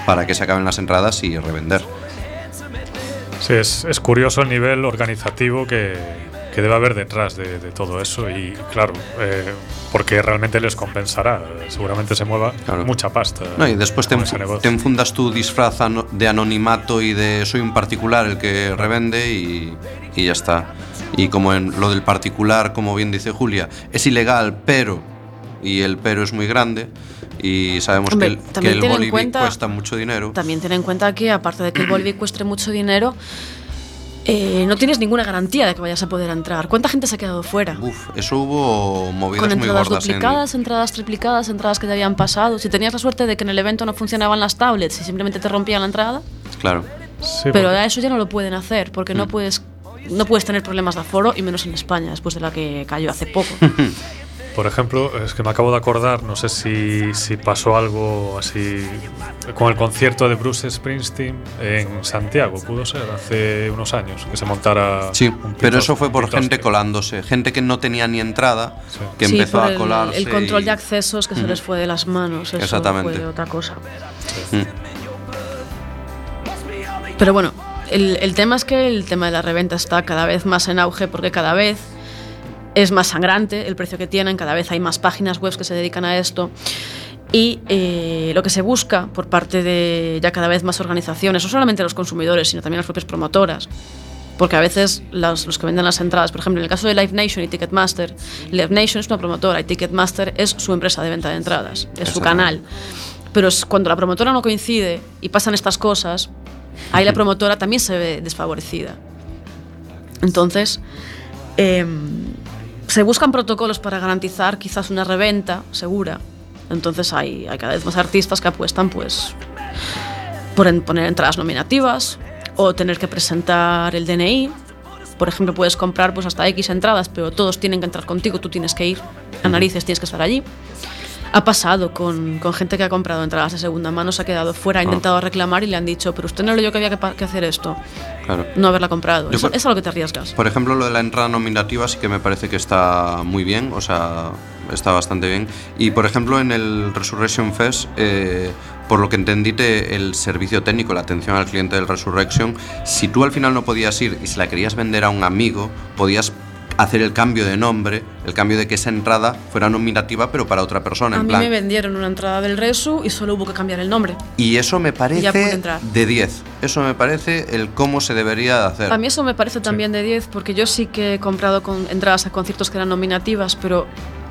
para que se acaben las entradas y revender. Sí, es, es curioso el nivel organizativo que, que debe haber detrás de, de todo eso y claro, eh, porque realmente les compensará, seguramente se mueva claro. mucha pasta. No, y después te, enf- te enfundas tu disfraz de anonimato y de soy un particular el que revende y, y ya está. Y como en lo del particular, como bien dice Julia, es ilegal, pero, y el pero es muy grande, y sabemos Hombre, que el, que el Bolivic cuenta, cuesta mucho dinero. También ten en cuenta que, aparte de que el Bolivic cueste mucho dinero, eh, no tienes ninguna garantía de que vayas a poder entrar. ¿Cuánta gente se ha quedado fuera? Uf, eso hubo movidas Con muy entradas gordas. duplicadas, en... entradas triplicadas, entradas que te habían pasado. Si tenías la suerte de que en el evento no funcionaban las tablets y simplemente te rompían la entrada. Claro. Sí, pero porque... a eso ya no lo pueden hacer, porque mm. no puedes no puedes tener problemas de aforo, y menos en España, después de la que cayó hace poco. Por ejemplo, es que me acabo de acordar, no sé si, si pasó algo así con el concierto de Bruce Springsteen en Santiago, pudo ser, hace unos años, que se montara... Sí, pero eso fue por gente colándose, gente que no tenía ni entrada, sí. que sí, empezó por a el, colarse. El control y... de accesos que mm. se les fue de las manos, eso Exactamente. fue otra cosa. Sí. Mm. Pero bueno, el, el tema es que el tema de la reventa está cada vez más en auge, porque cada vez es más sangrante el precio que tienen, cada vez hay más páginas web que se dedican a esto, y eh, lo que se busca por parte de ya cada vez más organizaciones, no solamente los consumidores, sino también las propias promotoras, porque a veces los, los que venden las entradas, por ejemplo, en el caso de Live Nation y Ticketmaster, Live Nation es una promotora y Ticketmaster es su empresa de venta de entradas, es su canal, pero es cuando la promotora no coincide y pasan estas cosas, ahí la promotora también se ve desfavorecida. Entonces, eh, se buscan protocolos para garantizar quizás una reventa segura. Entonces hay, hay cada vez más artistas que apuestan pues por en, poner entradas nominativas o tener que presentar el D N I. Por ejemplo, puedes comprar pues hasta X entradas, pero todos tienen que entrar contigo, tú tienes que ir a narices, tienes que estar allí. Ha pasado con, con gente que ha comprado entradas de segunda mano, se ha quedado fuera, ha intentado reclamar y le han dicho, pero usted no leyó que había que, que hacer esto. Claro. No haberla comprado. Eso, por, eso es a lo que te arriesgas. Por ejemplo, lo de la entrada nominativa sí que me parece que está muy bien, o sea, está bastante bien. Y por ejemplo, en el Resurrection Fest, eh, por lo que entendí, el servicio técnico, la atención al cliente del Resurrection, si tú al final no podías ir y si la querías vender a un amigo, podías hacer el cambio de nombre, el cambio de que esa entrada fuera nominativa pero para otra persona. A en mí plan, me vendieron una entrada del Resu y solo hubo que cambiar el nombre. Y eso me parece de diez. Eso me parece el cómo se debería de hacer. A mí eso me parece también sí. de diez, porque yo sí que he comprado con entradas a conciertos que eran nominativas, pero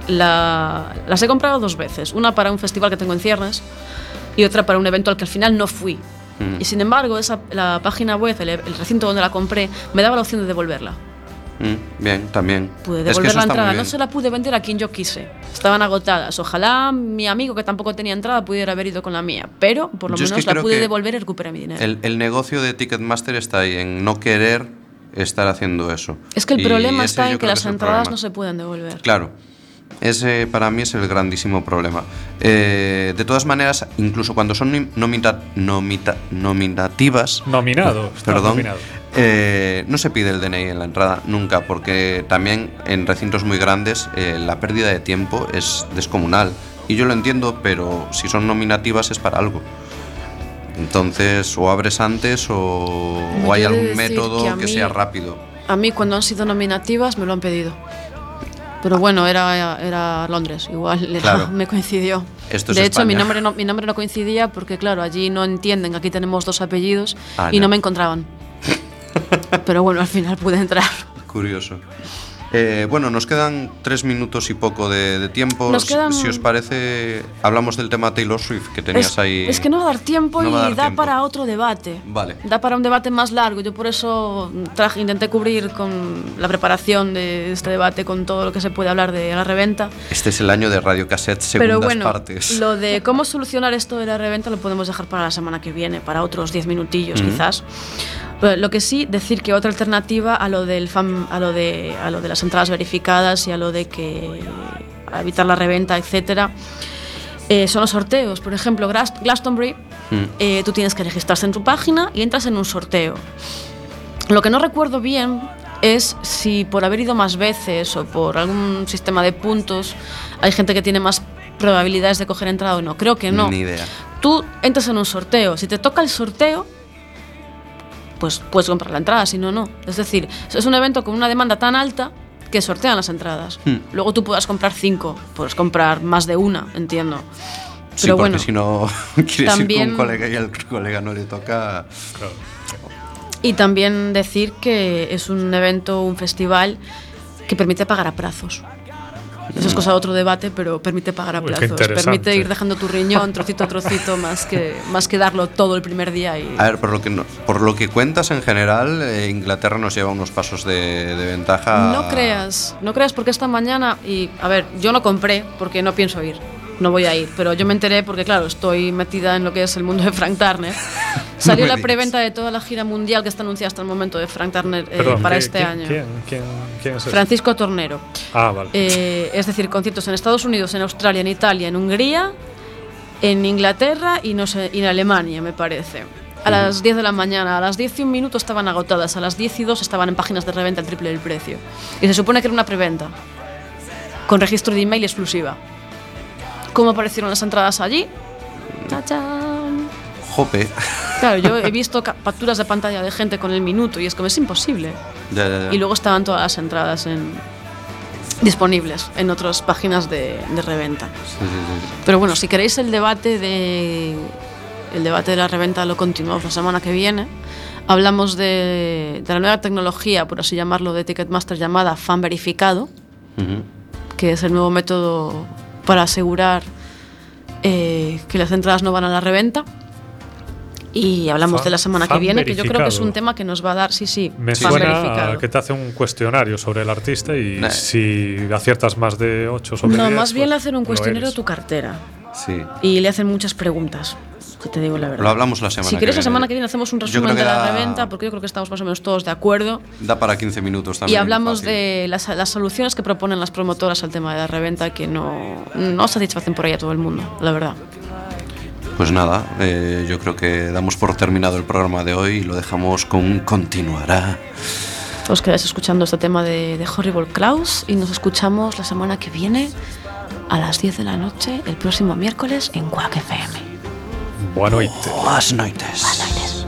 la, las he comprado dos veces. Una para un festival que tengo en ciernes y otra para un evento al que al final no fui. Mm. Y sin embargo, esa, la página web, el, el recinto donde la compré, me daba la opción de devolverla. Mm, bien, también. Pude devolver es que la entrada, no se la pude vender a quien yo quise. Estaban agotadas. Ojalá mi amigo, que tampoco tenía entrada, pudiera haber ido con la mía. Pero por lo yo menos es que la pude devolver y recuperé mi dinero. El, el negocio de Ticketmaster está ahí, en no querer estar haciendo eso. Es que el y problema está en que las entradas no se pueden devolver. Claro. Ese para mí es el grandísimo problema. Eh, de todas maneras, incluso cuando son nomita, nomita, nominativas, nominado, perdón, nominado. Eh, no se pide el D N I en la entrada nunca, porque también en recintos muy grandes eh, la pérdida de tiempo es descomunal. Y yo lo entiendo, pero si son nominativas es para algo. Entonces, o abres antes o, o hay algún método que, que mí, sea rápido. A mí cuando han sido nominativas me lo han pedido. Pero bueno, era, era Londres, igual claro. me coincidió. Esto de es hecho, España. mi nombre, no, mi nombre no coincidía porque, claro, allí no entienden, aquí tenemos dos apellidos ah, y no. no me encontraban. Pero bueno, al final pude entrar. Curioso. Eh, bueno, nos quedan tres minutos y poco de, de tiempo. Nos quedan... Si os parece, hablamos del tema Taylor Swift que tenías es, ahí. Es que no va a dar tiempo no y dar da tiempo. para otro debate. Vale. Da para un debate más largo. Yo por eso traje, intenté cubrir con la preparación de este debate con todo lo que se puede hablar de la reventa. Este es el año de Radio Cassette, segundas Pero bueno, partes. Lo de cómo solucionar esto de la reventa lo podemos dejar para la semana que viene, para otros diez minutillos mm-hmm. quizás. Lo que sí, decir que otra alternativa a lo del fan, a lo de a lo de las entradas verificadas y a lo de que a evitar la reventa, etcétera, eh, son los sorteos. Por ejemplo, Glastonbury, mm. eh, tú tienes que registrarse en tu página y entras en un sorteo. Lo que no recuerdo bien es si por haber ido más veces o por algún sistema de puntos hay gente que tiene más probabilidades de coger entrada o no. Creo que no. Ni idea. tú entras en un sorteo. Si te toca el sorteo, pues puedes comprar la entrada, si no, no. Es decir, es un evento con una demanda tan alta que sortean las entradas. Hmm. Luego tú puedas comprar cinco, puedes comprar más de una, entiendo. Sí, pero porque bueno, si no quieres también, ir con un colega y al colega no le toca. Claro. Y también decir que es un evento, un festival que permite pagar a plazos. Eso es cosa de otro debate, pero permite pagar a Uy, plazos. Permite ir dejando tu riñón trocito a trocito más que, más que darlo todo el primer día. Y... A ver, por lo que, no, por lo que cuentas en general, eh, Inglaterra nos lleva unos pasos de, de ventaja. No creas, no creas porque esta mañana, y a ver, yo no compré porque no pienso ir. No voy a ir, pero yo me enteré porque, claro, estoy metida en lo que es el mundo de Frank Turner. Salió no la preventa de toda la gira mundial que está anunciada hasta el momento de Frank Turner eh, Perdón, para ¿qué, este ¿quién, año. ¿quién, quién, quién es Francisco ese? Tornero. Ah, vale. Eh, es decir, conciertos en Estados Unidos, en Australia, en Italia, en Hungría, en Inglaterra y, no sé, y en Alemania, me parece. A las diez de la mañana, a las diez y un minuto estaban agotadas, a las diez y dos estaban en páginas de reventa el triple del precio. Y se supone que era una preventa, con registro de email exclusiva. ¿Cómo aparecieron las entradas allí? ¡Tachán! Jope. Claro, yo he visto capturas de pantalla de gente con el minuto y es como es imposible. Ya, ya, ya. Y luego estaban todas las entradas en, disponibles en otras páginas de, de reventa. Sí, sí, sí. Pero bueno, si queréis el debate de el debate de la reventa lo continuamos la semana que viene. Hablamos de, de la nueva tecnología, por así llamarlo, de Ticketmaster llamada fan verificado, uh-huh. que es el nuevo método para asegurar eh, que las entradas no van a la reventa. Y hablamos fan, de la semana que viene, verificado. Que yo creo que es un tema que nos va a dar, sí, sí, me fan suena verificado. A que te hace un cuestionario sobre el artista y nah. si aciertas más de ocho sobre no, diez, más bien pues le hacen un cuestionario a tu cartera. Sí. Y le hacen muchas preguntas, si te digo la verdad. Lo hablamos la semana si que quieres, viene. la semana que viene hacemos un resumen de la da... reventa, porque yo creo que estamos más o menos todos de acuerdo. Da para quince minutos también. Y hablamos fácil. de las, las soluciones que proponen las promotoras al tema de la reventa, que no, no satisfacen por ahí a todo el mundo, la verdad. Pues nada, eh, yo creo que damos por terminado el programa de hoy y lo dejamos con un continuará. Os quedáis escuchando este tema de, de Horrible Klaus y nos escuchamos la semana que viene a las diez de la noche, el próximo miércoles en Quack F M. Buenas noches. Buenas noches. Buenas noches.